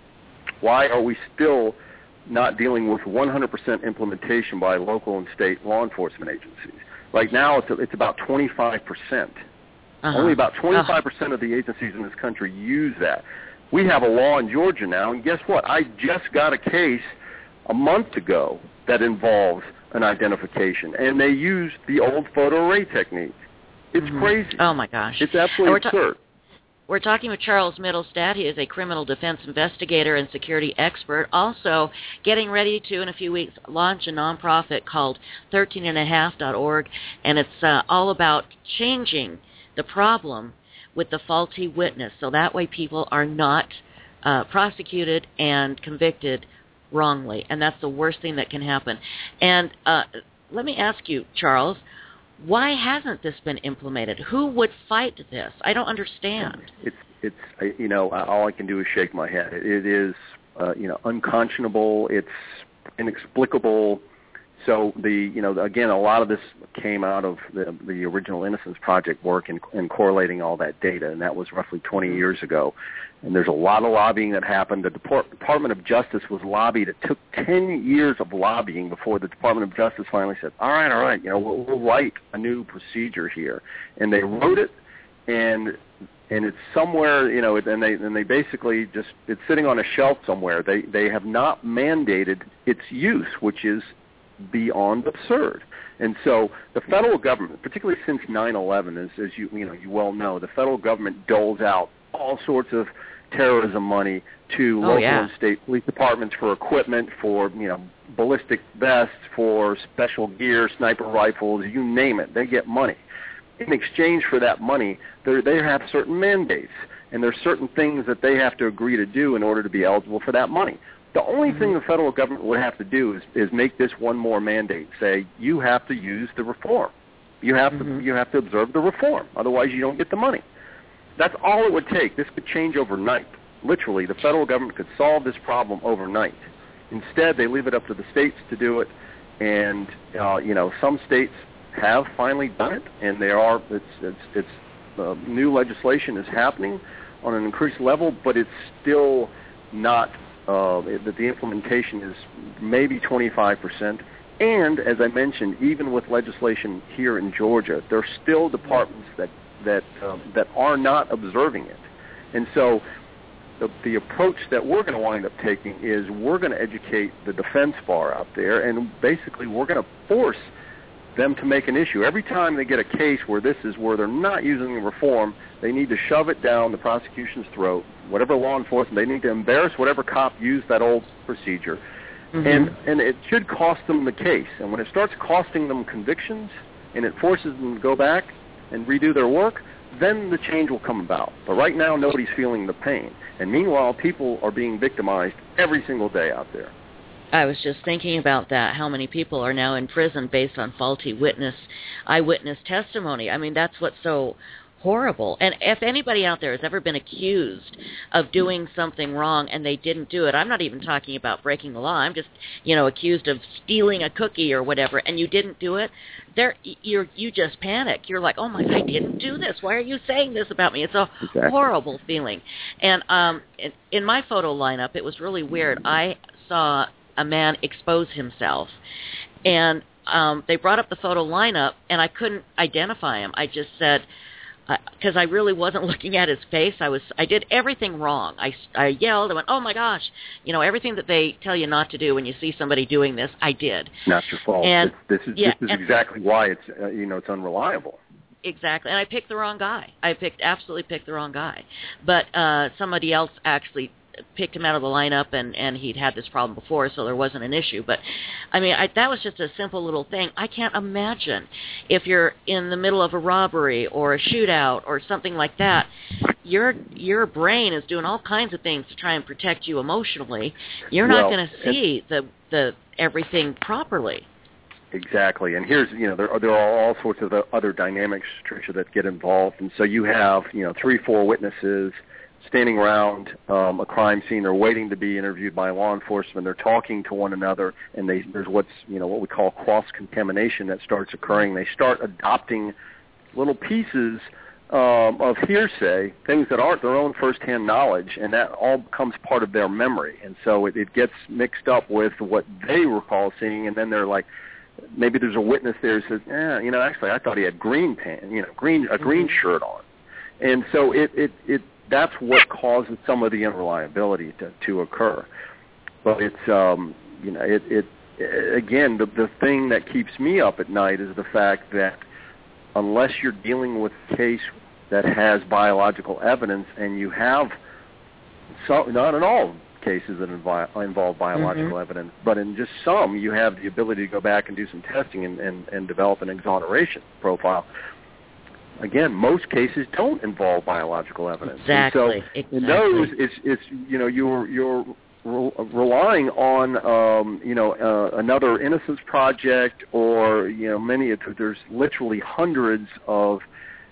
why are we still not dealing with one hundred percent implementation by local and state law enforcement agencies? Right now, it's it's about twenty-five percent. Uh-huh. Only about twenty-five percent uh-huh. of the agencies in this country use that. We have a law in Georgia now, and guess what? I just got a case a month ago that involves an identification, and they used the old photo array technique. It's mm-hmm. crazy. Oh, my gosh. It's absolutely we're ta- absurd. We're talking with Charles Mittelstadt. He is a criminal defense investigator and security expert, also getting ready to, in a few weeks, launch a nonprofit called thirteen and a half dot org, and it's uh, all about changing the problem with the faulty witness, so that way people are not uh, prosecuted and convicted wrongly, and that's the worst thing that can happen. And uh, let me ask you, Charles, why hasn't this been implemented? Who would fight this? I don't understand. It's, it's you know, all I can do is shake my head. It, it is, uh, you know, unconscionable. It's inexplicable. So the, you know, again, a lot of this came out of the, the Original Innocence Project work and, and correlating all that data, and that was roughly twenty years ago. And there's a lot of lobbying that happened. The Deport- Department of Justice was lobbied. It took ten years of lobbying before the Department of Justice finally said, all right, all right, you know, we'll, we'll write a new procedure here. And they wrote it, and and it's somewhere, you know, and they and they basically just it's sitting on a shelf somewhere. They they have not mandated its use, which is beyond absurd. And so the federal government, particularly since nine eleven, as as you you know you well know, the federal government doles out all sorts of terrorism money to oh, local yeah. and state police departments for equipment, for you know ballistic vests, for special gear, sniper rifles, you name it. They get money. In exchange for that money, they have certain mandates, and there's certain things that they have to agree to do in order to be eligible for that money. The only mm-hmm. thing the federal government would have to do is, is make this one more mandate, say you have to use the reform. You have mm-hmm. to you have to observe the reform, otherwise you don't get the money. That's all it would take. This could change overnight. Literally, the federal government could solve this problem overnight. Instead, they leave it up to the states to do it, and uh, you know some states have finally done it, and there are it's it's, it's uh, new legislation is happening on an increased level, but it's still not uh, that the implementation is maybe twenty-five percent. And as I mentioned, even with legislation here in Georgia, there are still departments that that um, that are not observing it, and so. The, the approach that we're going to wind up taking is we're going to educate the defense bar out there, and basically we're going to force them to make an issue. Every time they get a case where this is where they're not using the reform, they need to shove it down the prosecution's throat, whatever law enforcement, they need to embarrass whatever cop used that old procedure. Mm-hmm. And, and it should cost them the case. And when it starts costing them convictions and it forces them to go back and redo their work, then the change will come about. But right now, nobody's feeling the pain. And meanwhile, people are being victimized every single day out there. I was just thinking about that, how many people are now in prison based on faulty witness, eyewitness testimony. I mean, that's what's so horrible. And if anybody out there has ever been accused of doing something wrong and they didn't do it, I'm not even talking about breaking the law. I'm just, you know, accused of stealing a cookie or whatever, and you didn't do it, there you're you just panic. You're like, oh my, I didn't do this. Why are you saying this about me? It's a exactly. horrible feeling. And um, in, in my photo lineup, it was really weird. I saw a man expose himself, and um, they brought up the photo lineup, and I couldn't identify him. I just said, because I really wasn't looking at his face. I was, I did everything wrong. I, I yelled. I went, oh my gosh, you know, everything that they tell you not to do when you see somebody doing this, I did. Not your fault. And this, this is yeah, this is exactly why it's uh, you know it's unreliable. Exactly, and I picked the wrong guy. I picked absolutely picked the wrong guy. But uh, somebody else actually picked him out of the lineup, and, and he'd had this problem before, so there wasn't an issue. But, I mean, I, that was just a simple little thing. I can't imagine if you're in the middle of a robbery or a shootout or something like that, your your brain is doing all kinds of things to try and protect you emotionally. You're not well, going to see the, the everything properly. Exactly, and here's, you know, there are, there are all sorts of other dynamics, Tricia, that get involved, and so you have, you know, three, four witnesses standing around um, a crime scene. They're waiting to be interviewed by law enforcement. They're talking to one another, and they, there's what's, you know, what we call cross-contamination that starts occurring. They start adopting little pieces um, of hearsay, things that aren't their own first-hand knowledge, and that all becomes part of their memory. And so it, it gets mixed up with what they recall seeing, and then they're like, maybe there's a witness there who says, yeah, you know, actually I thought he had green pants, you know, green a green mm-hmm. shirt on. And so it, it, it that's what causes some of the unreliability to, to occur. But it's, um, you know, it, it again, the, the thing that keeps me up at night is the fact that unless you're dealing with a case that has biological evidence, and you have, so, not in all cases that involve, involve biological mm-hmm. evidence, but in just some, you have the ability to go back and do some testing and, and, and develop an exoneration profile. Again, most cases don't involve biological evidence. Exactly. And so exactly. in those, it's, it's you know you're you're re- relying on um, you know uh, another Innocence Project, or you know many. There's literally hundreds of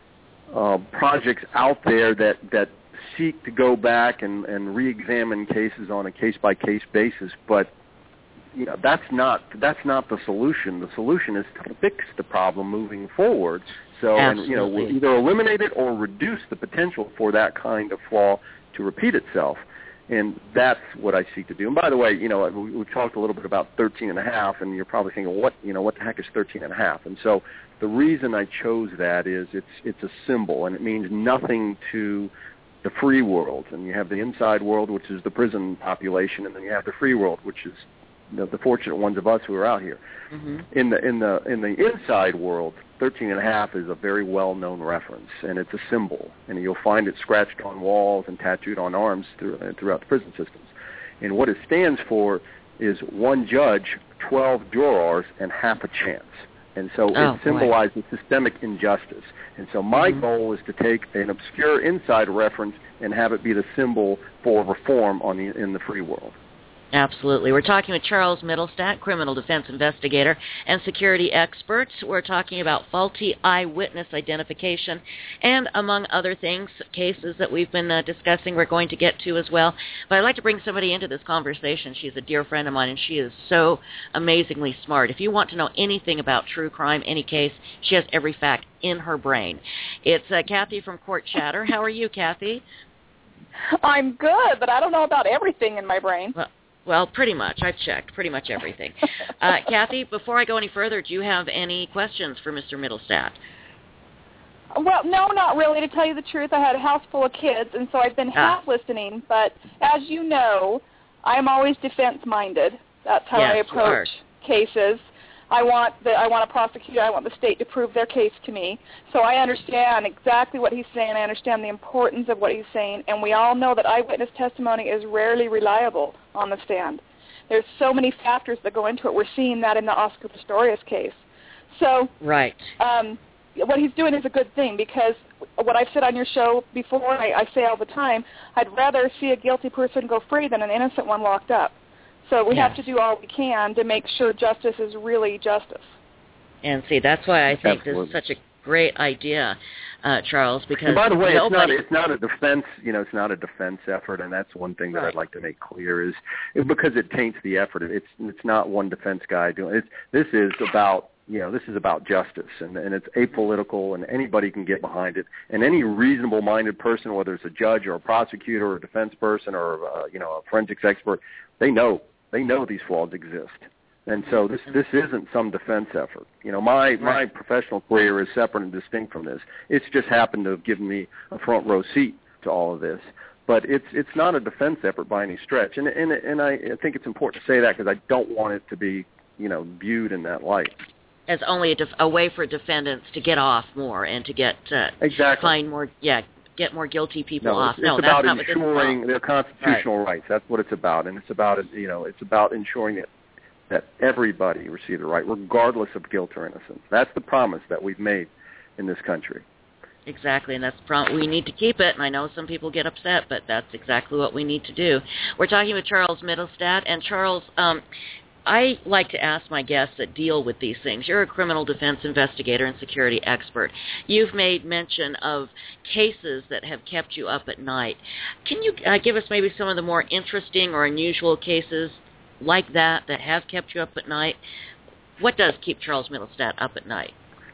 uh, projects out there that that seek to go back and, and re-examine cases on a case-by-case basis, but you know that's not that's not the solution. The solution is to fix the problem moving forward. So, and, you know, we'll either eliminate it or reduce the potential for that kind of flaw to repeat itself. And that's what I seek to do. And by the way, you know, we, we talked a little bit about thirteen and a half, and you're probably thinking, what, you know, what the heck is thirteen and a half? And so the reason I chose that is it's it's a symbol, and it means nothing to the free world. And you have the inside world, which is the prison population, and then you have the free world, which is the, the fortunate ones of us who are out here. Mm-hmm. In the in the in the inside world, thirteen and a half is a very well-known reference, and it's a symbol, and you'll find it scratched on walls and tattooed on arms through, throughout the prison systems. And what it stands for is one judge, twelve jurors, and half a chance. And so oh, it symbolizes boy. systemic injustice. And so my mm-hmm. goal is to take an obscure inside reference and have it be the symbol for reform on the, in the free world. Absolutely. We're talking with Charles Mittelstadt, criminal defense investigator and security expert. We're talking about faulty eyewitness identification and, among other things, cases that we've been uh, discussing we're going to get to as well. But I'd like to bring somebody into this conversation. She's a dear friend of mine, and she is so amazingly smart. If you want to know anything about true crime, any case, she has every fact in her brain. It's uh, Kathy from Court Chatter. How are you, Kathy? I'm good, but I don't know about everything in my brain. Well, Well, pretty much. I've checked pretty much everything. Uh, Kathy, before I go any further, do you have any questions for Mister Mittelstadt? Well, no, not really. To tell you the truth, I had a house full of kids, and so I've been half ah. listening. But as you know, I'm always defense-minded. That's how yes, I approach cases. I want the I want a prosecutor. I want the state to prove their case to me. So I understand exactly what he's saying. I understand the importance of what he's saying. And we all know that eyewitness testimony is rarely reliable on the stand. There's so many factors that go into it. We're seeing that in the Oscar Pistorius case. So right. Um, what he's doing is a good thing, because what I've said on your show before, I, I say all the time, I'd rather see a guilty person go free than an innocent one locked up. So we yes. have to do all we can to make sure justice is really justice. And see, that's why I think Absolutely. this is such a great idea, uh, Charles. Because and by the way, nobody... it's not it's not a defense. You know, it's not a defense effort, and that's one thing that right. I'd like to make clear is because it taints the effort. It's it's not one defense guy doing it. This is about you know this is about justice, and and it's apolitical, and anybody can get behind it, and any reasonable-minded person, whether it's a judge or a prosecutor or a defense person or uh, you know a forensics expert, they know. They know these flaws exist, and so this this isn't some defense effort. You know, my right. my professional career is separate and distinct from this. It's just happened to have given me a front row seat to all of this, but it's it's not a defense effort by any stretch. And and and I, I think it's important to say that because I don't want it to be you know viewed in that light. As only a, def- a way for defendants to get off more and to get uh, exactly find more yeah. get more guilty people no, off. It's, no, it's that's about not ensuring what their constitutional right. rights. That's what it's about, and it's about you know it's about ensuring that that everybody receives the right, regardless of guilt or innocence. That's the promise that we've made in this country. Exactly, and that's prom- we need to keep it. And I know some people get upset, but that's exactly what we need to do. We're talking with Charles Mittelstadt, and Charles. Um, I like to ask my guests that deal with these things. You're a criminal defense investigator and security expert. You've made mention of cases that have kept you up at night. Can you uh, give us maybe some of the more interesting or unusual cases like that that have kept you up at night? What does keep Charles Mittelstadt up at night?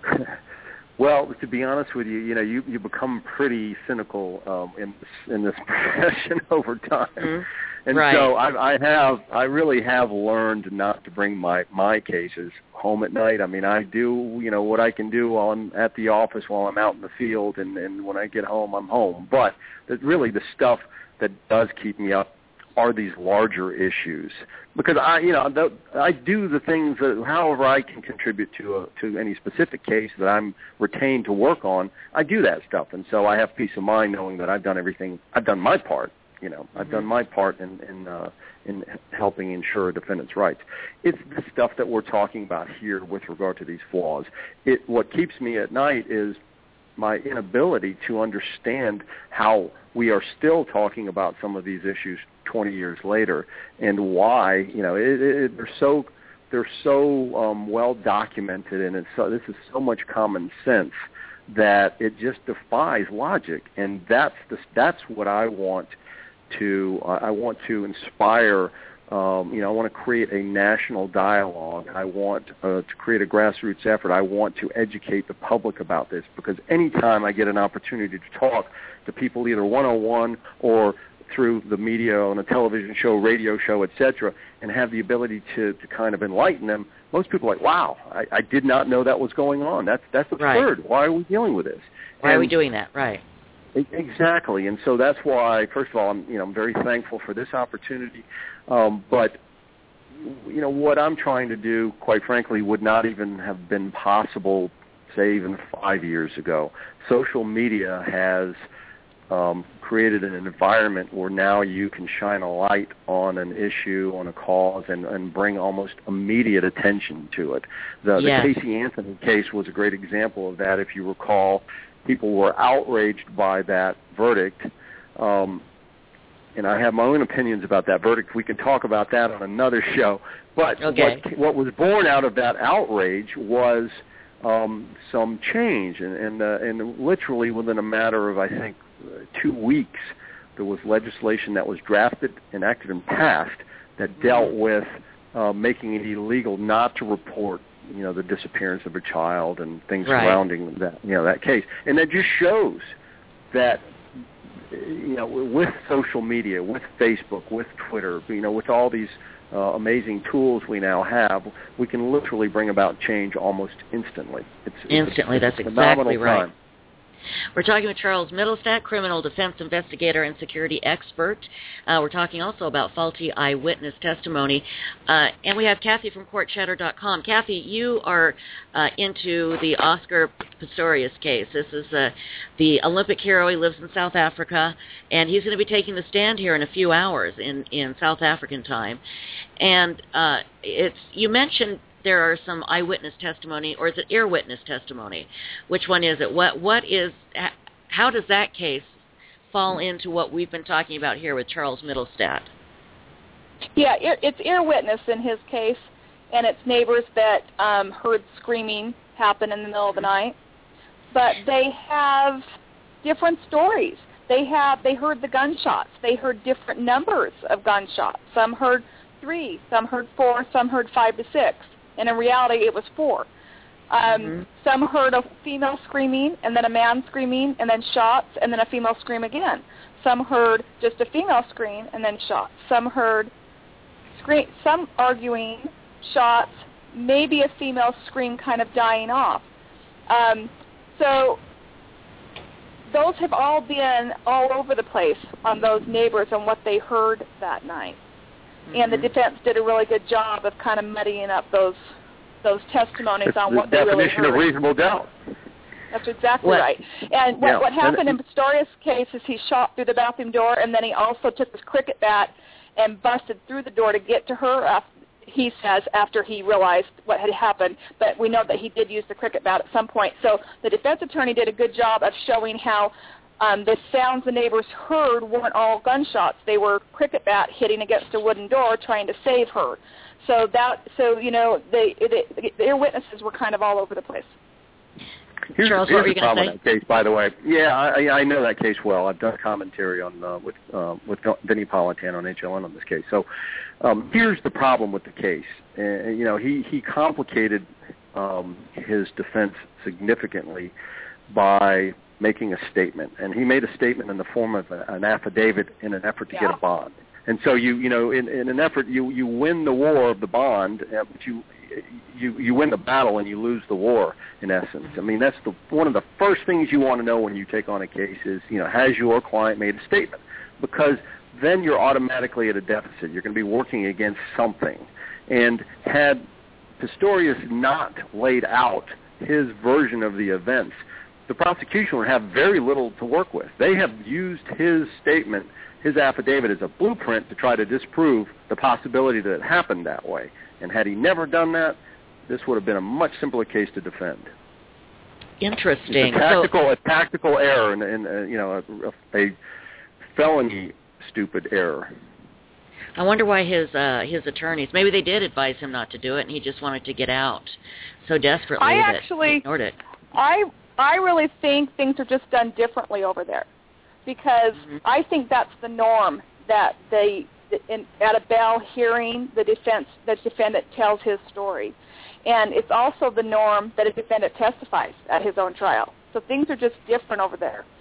Well, to be honest with you, you know, you you become pretty cynical um, in this, in this profession over time. Mm-hmm. And right. so I, I have, I really have learned not to bring my, my cases home at night. I mean, I do, you know, what I can do while I'm at the office, while I'm out in the field, and, and when I get home, I'm home. But the, really the stuff that does keep me up are these larger issues. Because I, you know, the, I do the things that, however I can contribute to a, to any specific case that I'm retained to work on, I do that stuff. And so I have peace of mind knowing that I've done everything, I've done my part. You know, I've done my part in in, uh, in helping ensure a defendant's rights. It's the stuff that we're talking about here with regard to these flaws. It what keeps me at night is my inability to understand how we are still talking about some of these issues twenty years later, and why. You know, it, it, they're so they're so um, well documented, and it's so, this is so much common sense that it just defies logic, and that's the, that's what I want. To uh, I want to inspire, um, you know, I want to create a national dialogue. I want uh, to create a grassroots effort. I want to educate the public about this, because anytime I get an opportunity to talk to people either one-on-one or through the media on a television show, radio show, et cetera, and have the ability to, to kind of enlighten them, most people are like, wow, I, I did not know that was going on. That's that's absurd. Right. Why are we dealing with this? Why and are we doing that? Right. Exactly. And so that's why, first of all, I'm, you know, I'm very thankful for this opportunity. Um, but, you know, what I'm trying to do, quite frankly, would not even have been possible, say, even five years ago. Social media has um, created an environment where now you can shine a light on an issue, on a cause, and, and bring almost immediate attention to it. The, yes. the Casey Anthony case was a great example of that. If you recall, people were outraged by that verdict. Um, and I have my own opinions about that verdict. We can talk about that on another show. But okay. what, what was born out of that outrage was um, some change. And, and, uh, and literally within a matter of, I think, two weeks, there was legislation that was drafted, enacted, and passed that dealt with uh, making it illegal not to report, you know, the disappearance of a child and things right. surrounding that, you know, that case. And that just shows that, you know, with social media, with Facebook, with Twitter, you know, with all these uh, amazing tools we now have, we can literally bring about change almost instantly. It's, instantly, it's, that's it's exactly right. time. We're talking with Charles Mittelstadt, criminal defense investigator and security expert. Uh, we're talking also about faulty eyewitness testimony. Uh, and we have Kathy from court chatter dot com. Kathy, you are uh, into the Oscar Pistorius case. This is uh, the Olympic hero. He lives in South Africa, and he's going to be taking the stand here in a few hours in, in South African time. And uh, it's you mentioned there are some eyewitness testimony, or is it ear witness testimony? Which one is it? What what is? How does that case fall into what we've been talking about here with Charles Mittelstadt? Yeah, it's ear witness in his case, and it's neighbors that um, heard screaming happen in the middle of the night. But they have different stories. They have they heard the gunshots. They heard different numbers of gunshots. Some heard three, some heard four, some heard five to six. And in reality, it was four. Um, mm-hmm. Some heard a female screaming, and then a man screaming, and then shots, and then a female scream again. Some heard just a female scream, and then shots. Some heard scream, some arguing, shots, maybe a female scream kind of dying off. Um, so those have all been all over the place on those neighbors and what they heard that night. Mm-hmm. And the defense did a really good job of kind of muddying up those those testimonies it's on the what they really heard. Definition of reasonable doubt. That's exactly what? right. And what, yeah. what happened and, in Pistorius' case is he shot through the bathroom door, and then he also took his cricket bat and busted through the door to get to her, after, he says, after he realized what had happened. But we know that he did use the cricket bat at some point. So the defense attorney did a good job of showing how Um, the sounds the neighbors heard weren't all gunshots. They were cricket bat hitting against a wooden door trying to save her. So that, so you know, they, they, their witnesses were kind of all over the place. Here's, Charles, here's what were you the going to say? problem with that case, by the way. Yeah, I, I know that case well. I've done commentary on uh, with uh, with Vinny Politan on H L N on this case. So um, here's the problem with the case. Uh, you know, he he complicated um, his defense significantly by making a statement, and he made a statement in the form of a, an affidavit in an effort to yeah. get a bond. And so you you know in, in an effort you you win the war of the bond, uh, but you you you win the battle and you lose the war in essence. I mean that's the one of the first things you want to know when you take on a case is you know has your client made a statement, because then you're automatically at a deficit. You're going to be working against something, and had Pistorius not laid out his version of the events, the prosecution would have very little to work with. They have used his statement, his affidavit, as a blueprint to try to disprove the possibility that it happened that way. And had he never done that, this would have been a much simpler case to defend. Interesting. It's a tactical, so, a tactical error, and, and uh, you know, a, a felony stupid error. I wonder why his uh, his attorneys, maybe they did advise him not to do it, and he just wanted to get out so desperately I that actually, he ignored it. I I really think things are just done differently over there, because mm-hmm. I think that's the norm, that they in, at a bail hearing the defense the defendant tells his story, and it's also the norm that a defendant testifies at his own trial. So things are just different over there.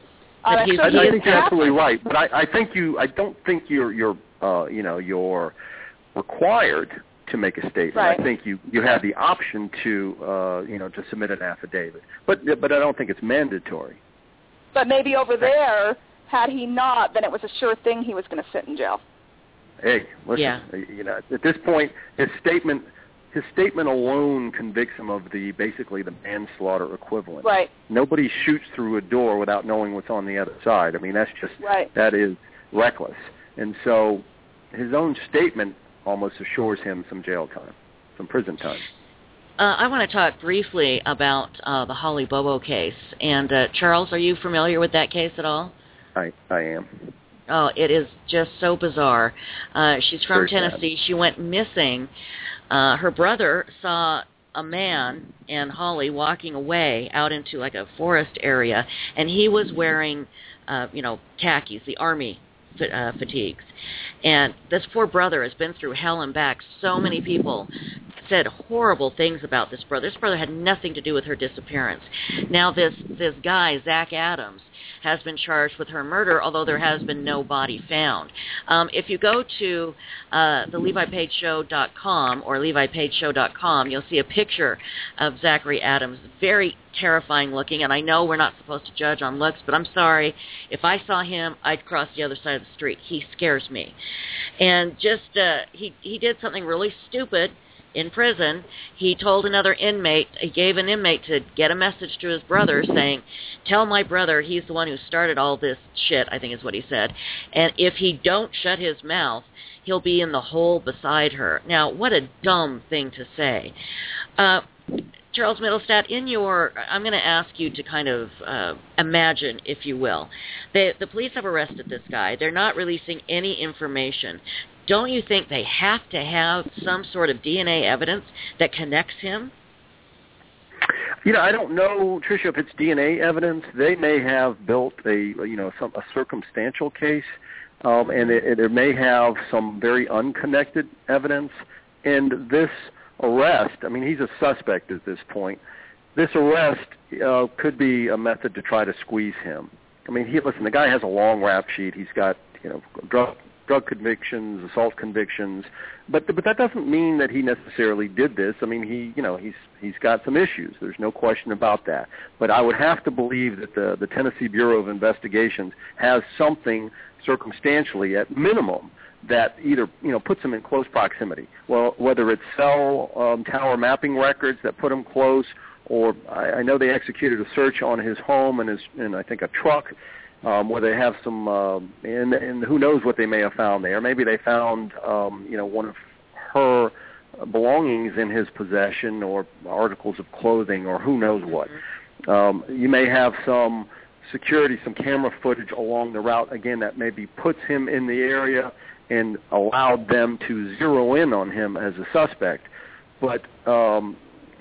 Uh, But he's- so I, he I is think you're captain. absolutely right, but I, I think you. I don't think you're. You're. Uh, you know, you're required to make a statement. Right. I think you you have the option to. Uh, you know, to submit an affidavit, but but I don't think it's mandatory. But maybe over there, had he not, then it was a sure thing he was going to sit in jail. Hey, listen. Yeah. You know, at this point, his statement. His statement alone convicts him of the basically the manslaughter equivalent. Right. Nobody shoots through a door without knowing what's on the other side. I mean, that's just Right. that is reckless. And so, his own statement almost assures him some jail time, some prison time. Uh, I want to talk briefly about uh, the Holly Bobo case. And uh, Charles, are you familiar with that case at all? I I am. Oh, it is just so bizarre. Uh, she's from Very sad. Tennessee. She went missing. Uh, her brother saw a man and Holly walking away out into like a forest area, and he was wearing, uh, you know, khakis, the army uh, fatigues. And this poor brother has been through hell and back. So many people said horrible things about this brother. This brother had nothing to do with her disappearance. Now this this guy, Zach Adams, has been charged with her murder, although there has been no body found. Um, if you go to uh, the Levi Page Show dot com or Levi Page Show dot com, you'll see a picture of Zachary Adams, very terrifying looking, and I know we're not supposed to judge on looks, but I'm sorry. If I saw him, I'd cross the other side of the street. He scares me. And just, uh, he, he did something really stupid in prison. He told another inmate, he gave an inmate to get a message to his brother saying, tell my brother he's the one who started all this shit, I think is what he said. And if he don't shut his mouth, he'll be in the hole beside her. Now, what a dumb thing to say. Uh, Charles Middlestat, in your, I'm going to ask you to kind of uh, imagine, if you will. They, the police have arrested this guy. They're not releasing any information. Don't you think they have to have some sort of D N A evidence that connects him? You know, I don't know, Tricia, if it's D N A evidence. They may have built a, you know, some a circumstantial case, um, and it, it may have some very unconnected evidence. And this arrest, I mean, he's a suspect at this point. This arrest uh, could be a method to try to squeeze him. I mean, he, listen, the guy has a long rap sheet. He's got, you know, drug drug convictions, assault convictions, but but that doesn't mean that he necessarily did this. I mean, he, you know, he's he's got some issues. There's no question about that. But I would have to believe that the the Tennessee Bureau of Investigations has something circumstantially, at minimum, that either, you know, puts him in close proximity. Well, whether it's cell um, tower mapping records that put him close, or I, I know they executed a search on his home and his, and I think a truck, um, where they have some, uh, and, and who knows what they may have found there. Maybe they found, um, you know, one of her belongings in his possession, or articles of clothing, or who knows what. Um, you may have some security, some camera footage along the route, again, that maybe puts him in the area and allowed them to zero in on him as a suspect. But, um,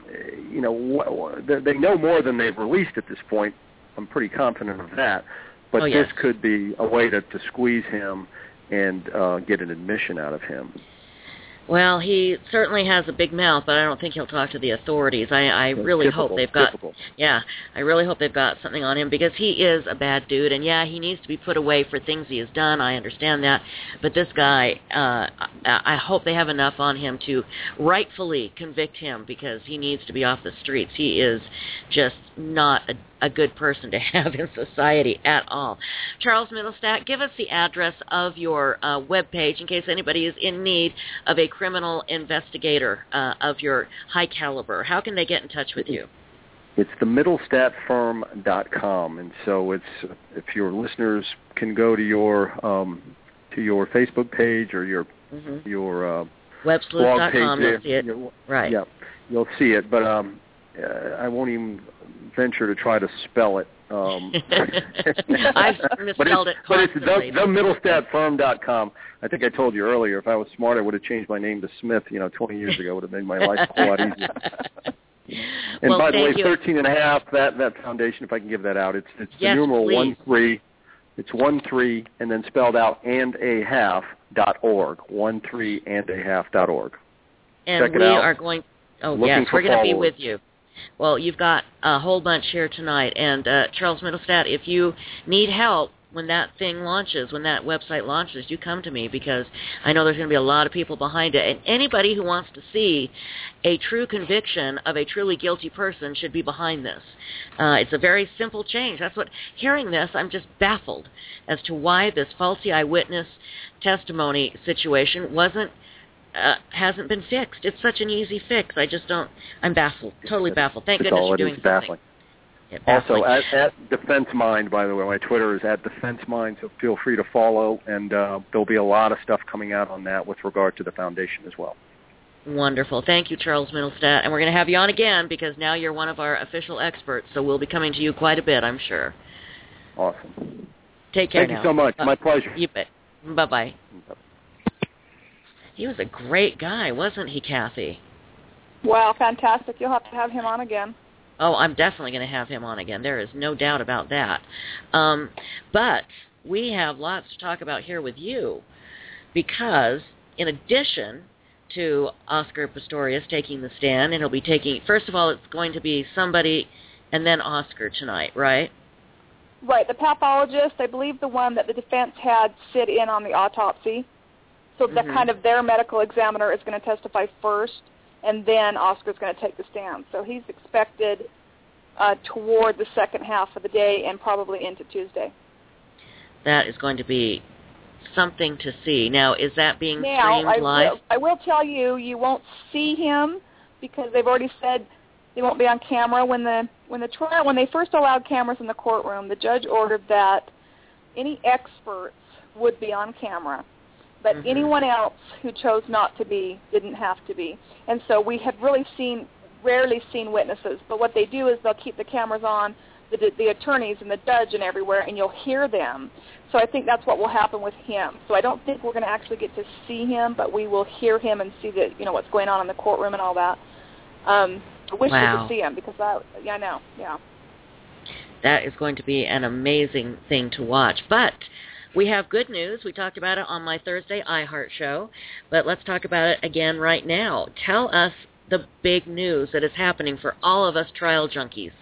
you know, they know more than they've released at this point. I'm pretty confident of that. But oh, yes. This could be a way to, to squeeze him and uh, get an admission out of him. Well, he certainly has a big mouth, but I don't think he'll talk to the authorities. I, I really difficult, hope they've got, difficult. yeah, I really hope they've got something on him, because he is a bad dude, and yeah, he needs to be put away for things he has done. I understand that, but this guy, uh, I, I hope they have enough on him to rightfully convict him, because he needs to be off the streets. He is just not a a good person to have in society at all. Charles Middlestat, give us the address of your uh, webpage in case anybody is in need of a criminal investigator uh, of your high caliber. How can they get in touch with you? It's the middlestat firm dot com, and so it's if your listeners can go to your um, to your Facebook page or your mm-hmm. your uh, web sleuth dot com, there, you'll see it. you'll, right. Yeah, you'll see it, but um, uh, I won't even venture to try to spell it. Um, I've misspelled it But it's constantly. the, the middlestat firm dot com. I think I told you earlier, if I was smart, I would have changed my name to Smith, you know, twenty years ago. It would have made my life a lot easier. And well, by the way, you. thirteen and a half, that, that foundation, if I can give that out, it's it's yes, the numeral please. one three. It's one three and then spelled out and a half dot org. One three and a half dot org. And Check it we out. are going. Oh Looking yes, for we're going to be followers. with you. Well, you've got a whole bunch here tonight. And uh, Charles Mittelstadt, if you need help when that thing launches, when that website launches, you come to me, because I know there's going to be a lot of people behind it. And anybody who wants to see a true conviction of a truly guilty person should be behind this. Uh, it's a very simple change. That's what, hearing this, I'm just baffled as to why this falsy eyewitness testimony situation wasn't, uh, hasn't been fixed. It's such an easy fix. I just don't, I'm baffled, totally baffled. Thank goodness you're doing something. Baffling. Yeah, also, at, at Defense Mind, by the way, my Twitter is at Defense Mind, so feel free to follow, and uh, there'll be a lot of stuff coming out on that with regard to the foundation as well. Wonderful. Thank you, Charles Mittelstadt. And we're going to have you on again, because now you're one of our official experts, so we'll be coming to you quite a bit, I'm sure. Awesome. Take care Thank now. you so much. Uh, my pleasure. You bet. Bye-bye. He was a great guy, wasn't he, Kathy? Wow, fantastic. You'll have to have him on again. Oh, I'm definitely going to have him on again. There is no doubt about that. Um, but we have lots to talk about here with you, because in addition to Oscar Pistorius taking the stand, and he'll be taking, first of all, it's going to be somebody and then Oscar tonight, right? Right. The pathologist, I believe the one that the defense had sit in on the autopsy. So mm-hmm. the kind of their medical examiner is going to testify first, and then Oscar's going to take the stand. So he's expected uh, toward the second half of the day and probably into Tuesday. That is going to be something to see. Now, is that being now, streamed I live? Will, I will tell you, you won't see him, because they've already said they won't be on camera. When the when the trial, when they first allowed cameras in the courtroom, the judge ordered that any experts would be on camera. But mm-hmm. anyone else who chose not to be didn't have to be. And so we have really seen, rarely seen witnesses. But what they do is they'll keep the cameras on, the, the attorneys and the judge and everywhere, and you'll hear them. So I think that's what will happen with him. So I don't think we're going to actually get to see him, but we will hear him and see the, you know, what's going on in the courtroom and all that. Um, I wish wow. we could see him, because I, yeah, I know, yeah. That is going to be an amazing thing to watch. But we have good news. We talked about it on my Thursday iHeart show, but let's talk about it again right now. Tell us the big news that is happening for all of us trial junkies.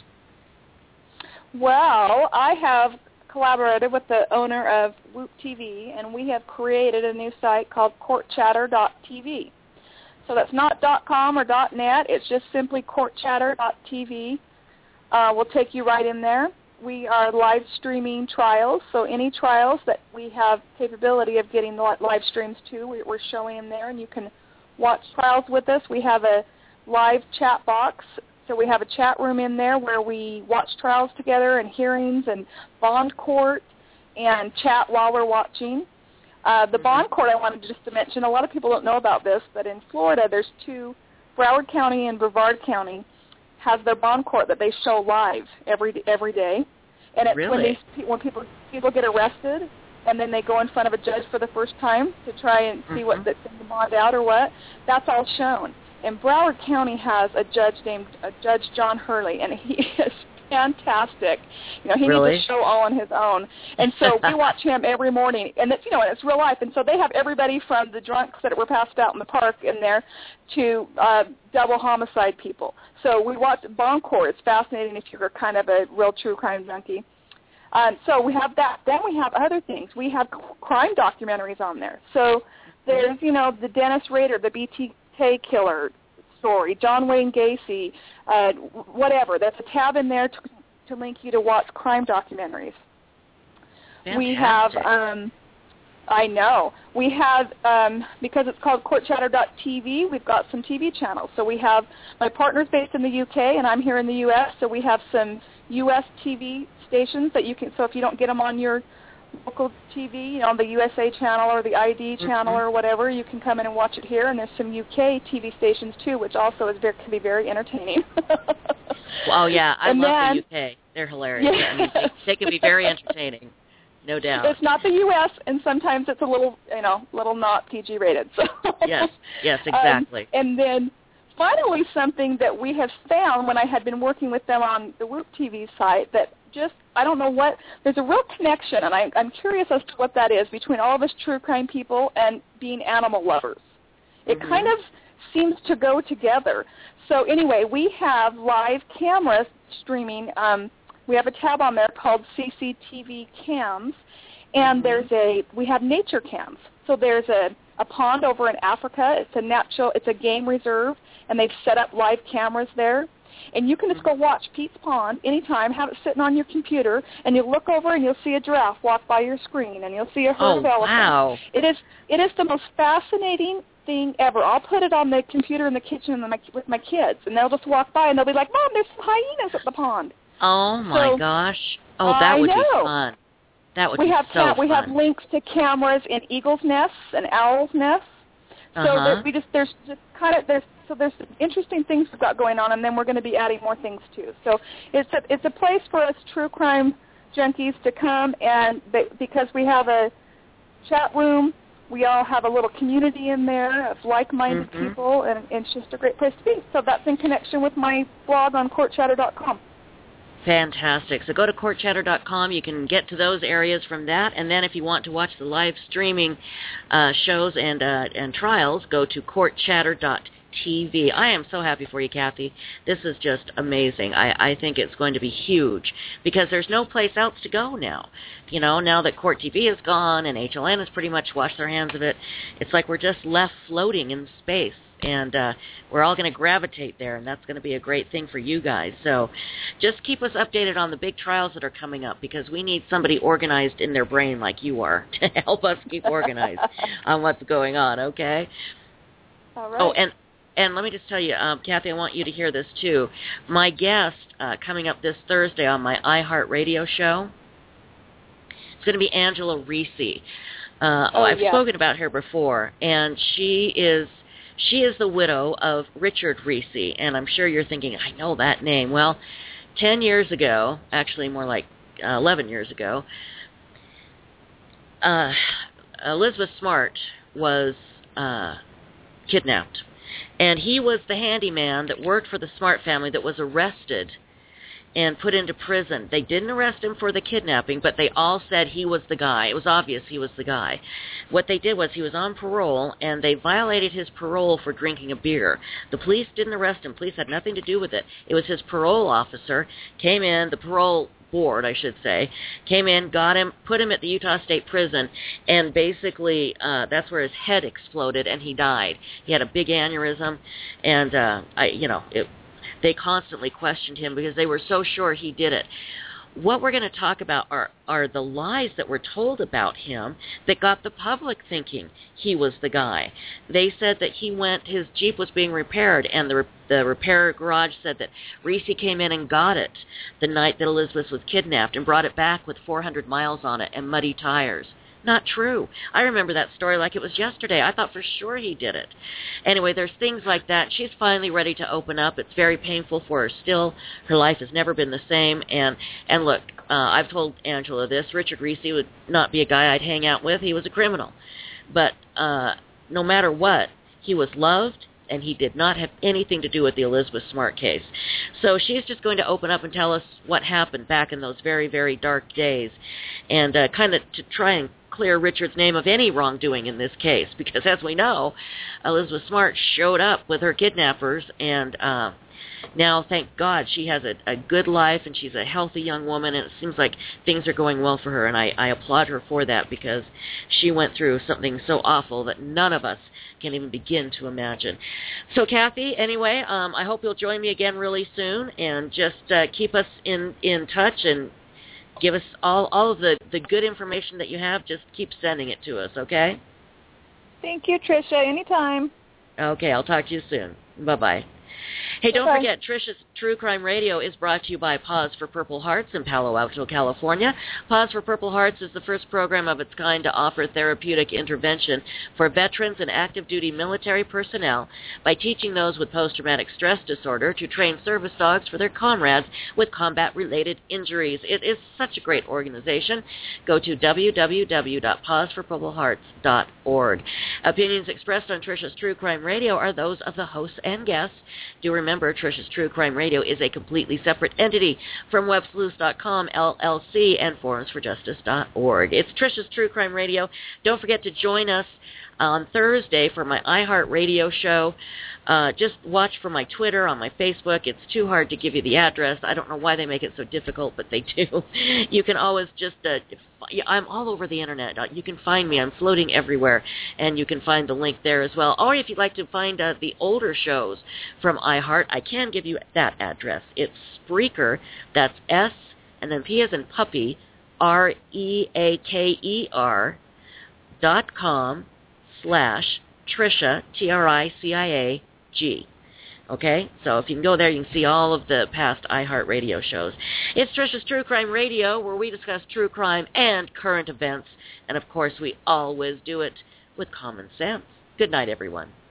Well, I have collaborated with the owner of Whoop T V, and we have created a new site called court chatter dot t v. So that's not .com or .net. It's just simply court chatter dot t v. Uh, we'll take you right in there. We are live streaming trials, so any trials that we have capability of getting live streams to, we're showing them there, and you can watch trials with us. We have a live chat box, so we have a chat room in there where we watch trials together and hearings and bond court and chat while we're watching. Uh, the bond court, I wanted just to mention, a lot of people don't know about this, but in Florida there's two, Broward County and Brevard County, has their bond court that they show live every every day, and it's really? when these when people people get arrested and then they go in front of a judge for the first time to try and see mm-hmm. what that's in the bond out or what. That's all shown. And Broward County has a judge named uh, Judge John Hurley, and he is fantastic. You know, he really? needs a show all on his own. And so we watch him every morning, and it's, you know, and it's real life. And so they have everybody from the drunks that were passed out in the park in there to uh, double homicide people. So we watch bond court. It's fascinating if you're kind of a real true crime junkie. Um, so we have that. Then we have other things. We have crime documentaries on there. So there's, you know, the Dennis Rader, the B T K killer story, John Wayne Gacy, uh, whatever. There's a tab in there to, to link you to watch crime documentaries. Fantastic. We have, um, I know, we have, um, because it's called court chatter dot t v, we've got some T V channels. So we have, my partner's based in the U K and I'm here in the U S, so we have some U S T V stations that you can, so if you don't get them on your local T V, you know, on the U S A channel or the I D channel mm-hmm. or whatever, you can come in and watch it here. And there's some U K T V stations too, which also is very, can be very entertaining. Oh yeah, I and love then, the U K. They're hilarious. Yeah. I mean, they, they can be very entertaining, no doubt. It's not the U S, and sometimes it's a little, you know, little not P G rated. So. Yes, yes, exactly. Um, and then finally, something that we have found when I had been working with them on the Whoop T V site that just, I don't know what, there's a real connection, and I, I'm curious as to what that is between all of us true crime people and being animal lovers. It mm-hmm. kind of seems to go together. So anyway, we have live camera streaming. Um, we have a tab on there called C C T V Cams, and mm-hmm. there's a we have nature cams. So there's a, a pond over in Africa. It's a natural, it's a game reserve, and they've set up live cameras there. And you can just go watch Pete's Pond anytime, have it sitting on your computer, and you'll look over and you'll see a giraffe walk by your screen, and you'll see a herd oh, of elephants. Wow. It is it is the most fascinating thing ever. I'll put it on the computer in the kitchen with my, with my kids, and they'll just walk by, and they'll be like, Mom, there's some hyenas at the pond. Oh, my so, gosh. Oh, that I would know. be fun. That would we be have so cam- fun. We have links to cameras in eagles' nests and owls' nests. So uh-huh. there, we just there's just kind of there's so there's interesting things we've got going on, and then we're going to be adding more things too. So it's a it's a place for us true crime junkies to come, and they, because we have a chat room, we all have a little community in there of like-minded mm-hmm. people, and, and it's just a great place to be. So that's in connection with my blog on court chatter dot com. Fantastic. So go to court chatter dot com. You can get to those areas from that. And then if you want to watch the live streaming uh, shows and uh, and trials, go to court chatter dot T V. I am so happy for you, Kathy. This is just amazing. I, I think it's going to be huge because there's no place else to go now. You know, now that Court T V is gone and H L N has pretty much washed their hands of it, it's like we're just left floating in space. And uh, we're all going to gravitate there, and that's going to be a great thing for you guys. So just keep us updated on the big trials that are coming up because we need somebody organized in their brain like you are to help us keep organized on what's going on, okay? All right. Oh, and and let me just tell you, um, Kathy, I want you to hear this too. My guest uh, coming up this Thursday on my iHeartRadio show, it's going to be Angela Reese. Uh, oh, I've yeah. spoken about her before, and she is... She is the widow of Richard Reese, and I'm sure you're thinking, I know that name. Well, ten years ago, actually more like uh, eleven years ago, uh, Elizabeth Smart was uh, kidnapped. And he was the handyman that worked for the Smart family that was arrested and put into prison. They didn't arrest him for the kidnapping, but they all said he was the guy. It was obvious he was the guy. What they did was he was on parole, and they violated his parole for drinking a beer. The police didn't arrest him. Police had nothing to do with it. It was his parole officer came in, the parole board, I should say, came in, got him, put him at the Utah State Prison, and basically uh, that's where his head exploded, and he died. He had a big aneurysm, and uh, I, you know, it. They constantly questioned him because they were so sure he did it. What we're going to talk about are, are the lies that were told about him that got the public thinking he was the guy. They said that he went, his Jeep was being repaired, and the, the repair garage said that Reese came in and got it the night that Elizabeth was kidnapped and brought it back with four hundred miles on it and muddy tires. Not true. I remember that story like it was yesterday. I thought for sure he did it. Anyway, there's things like that. She's finally ready to open up. It's very painful for her still. Her life has never been the same. And, and look, uh, I've told Angela this. Richard Reese would not be a guy I'd hang out with. He was a criminal. But uh, no matter what, he was loved, and he did not have anything to do with the Elizabeth Smart case. So she's just going to open up and tell us what happened back in those very, very dark days, and uh, kind of to try and clear Richard's name of any wrongdoing in this case, because as we know, Elizabeth Smart showed up with her kidnappers, and uh, now, thank God, she has a, a good life, and she's a healthy young woman, and it seems like things are going well for her, and I, I applaud her for that, because she went through something so awful that none of us can even begin to imagine. So, Kathy, anyway, um, I hope you'll join me again really soon, and just uh, keep us in, in touch, and give us all, all of the, the good information that you have. Just keep sending it to us, okay? Thank you, Tricia. Anytime. Okay, I'll talk to you soon. Bye-bye. Hey, don't okay. forget, Tricia's True Crime Radio is brought to you by Pause for Purple Hearts in Palo Alto, California. Pause for Purple Hearts is the first program of its kind to offer therapeutic intervention for veterans and active duty military personnel by teaching those with post-traumatic stress disorder to train service dogs for their comrades with combat-related injuries. It is such a great organization. Go to w w w dot pause for purple hearts dot org. Opinions expressed on Tricia's True Crime Radio are those of the hosts and guests Do remember, Tricia's True Crime Radio is a completely separate entity from web sleuths dot com, L L C, and forums for justice dot org. It's Tricia's True Crime Radio. Don't forget to join us on Thursday for my iHeartRadio show. Uh, just watch for my Twitter, on my Facebook. It's too hard to give you the address. I don't know why they make it so difficult, but they do. You can always just, uh, I'm all over the internet. You can find me. I'm floating everywhere, and you can find the link there as well. Or if you'd like to find uh, the older shows from iHeart, I can give you that address. It's Spreaker. That's S, and then P as in puppy, R E A K E R, dot com, slash Tricia, T R I C I A G. Okay? So if you can go there, you can see all of the past iHeartRadio shows. It's Tricia's True Crime Radio, where we discuss true crime and current events. And, of course, we always do it with common sense. Good night, everyone.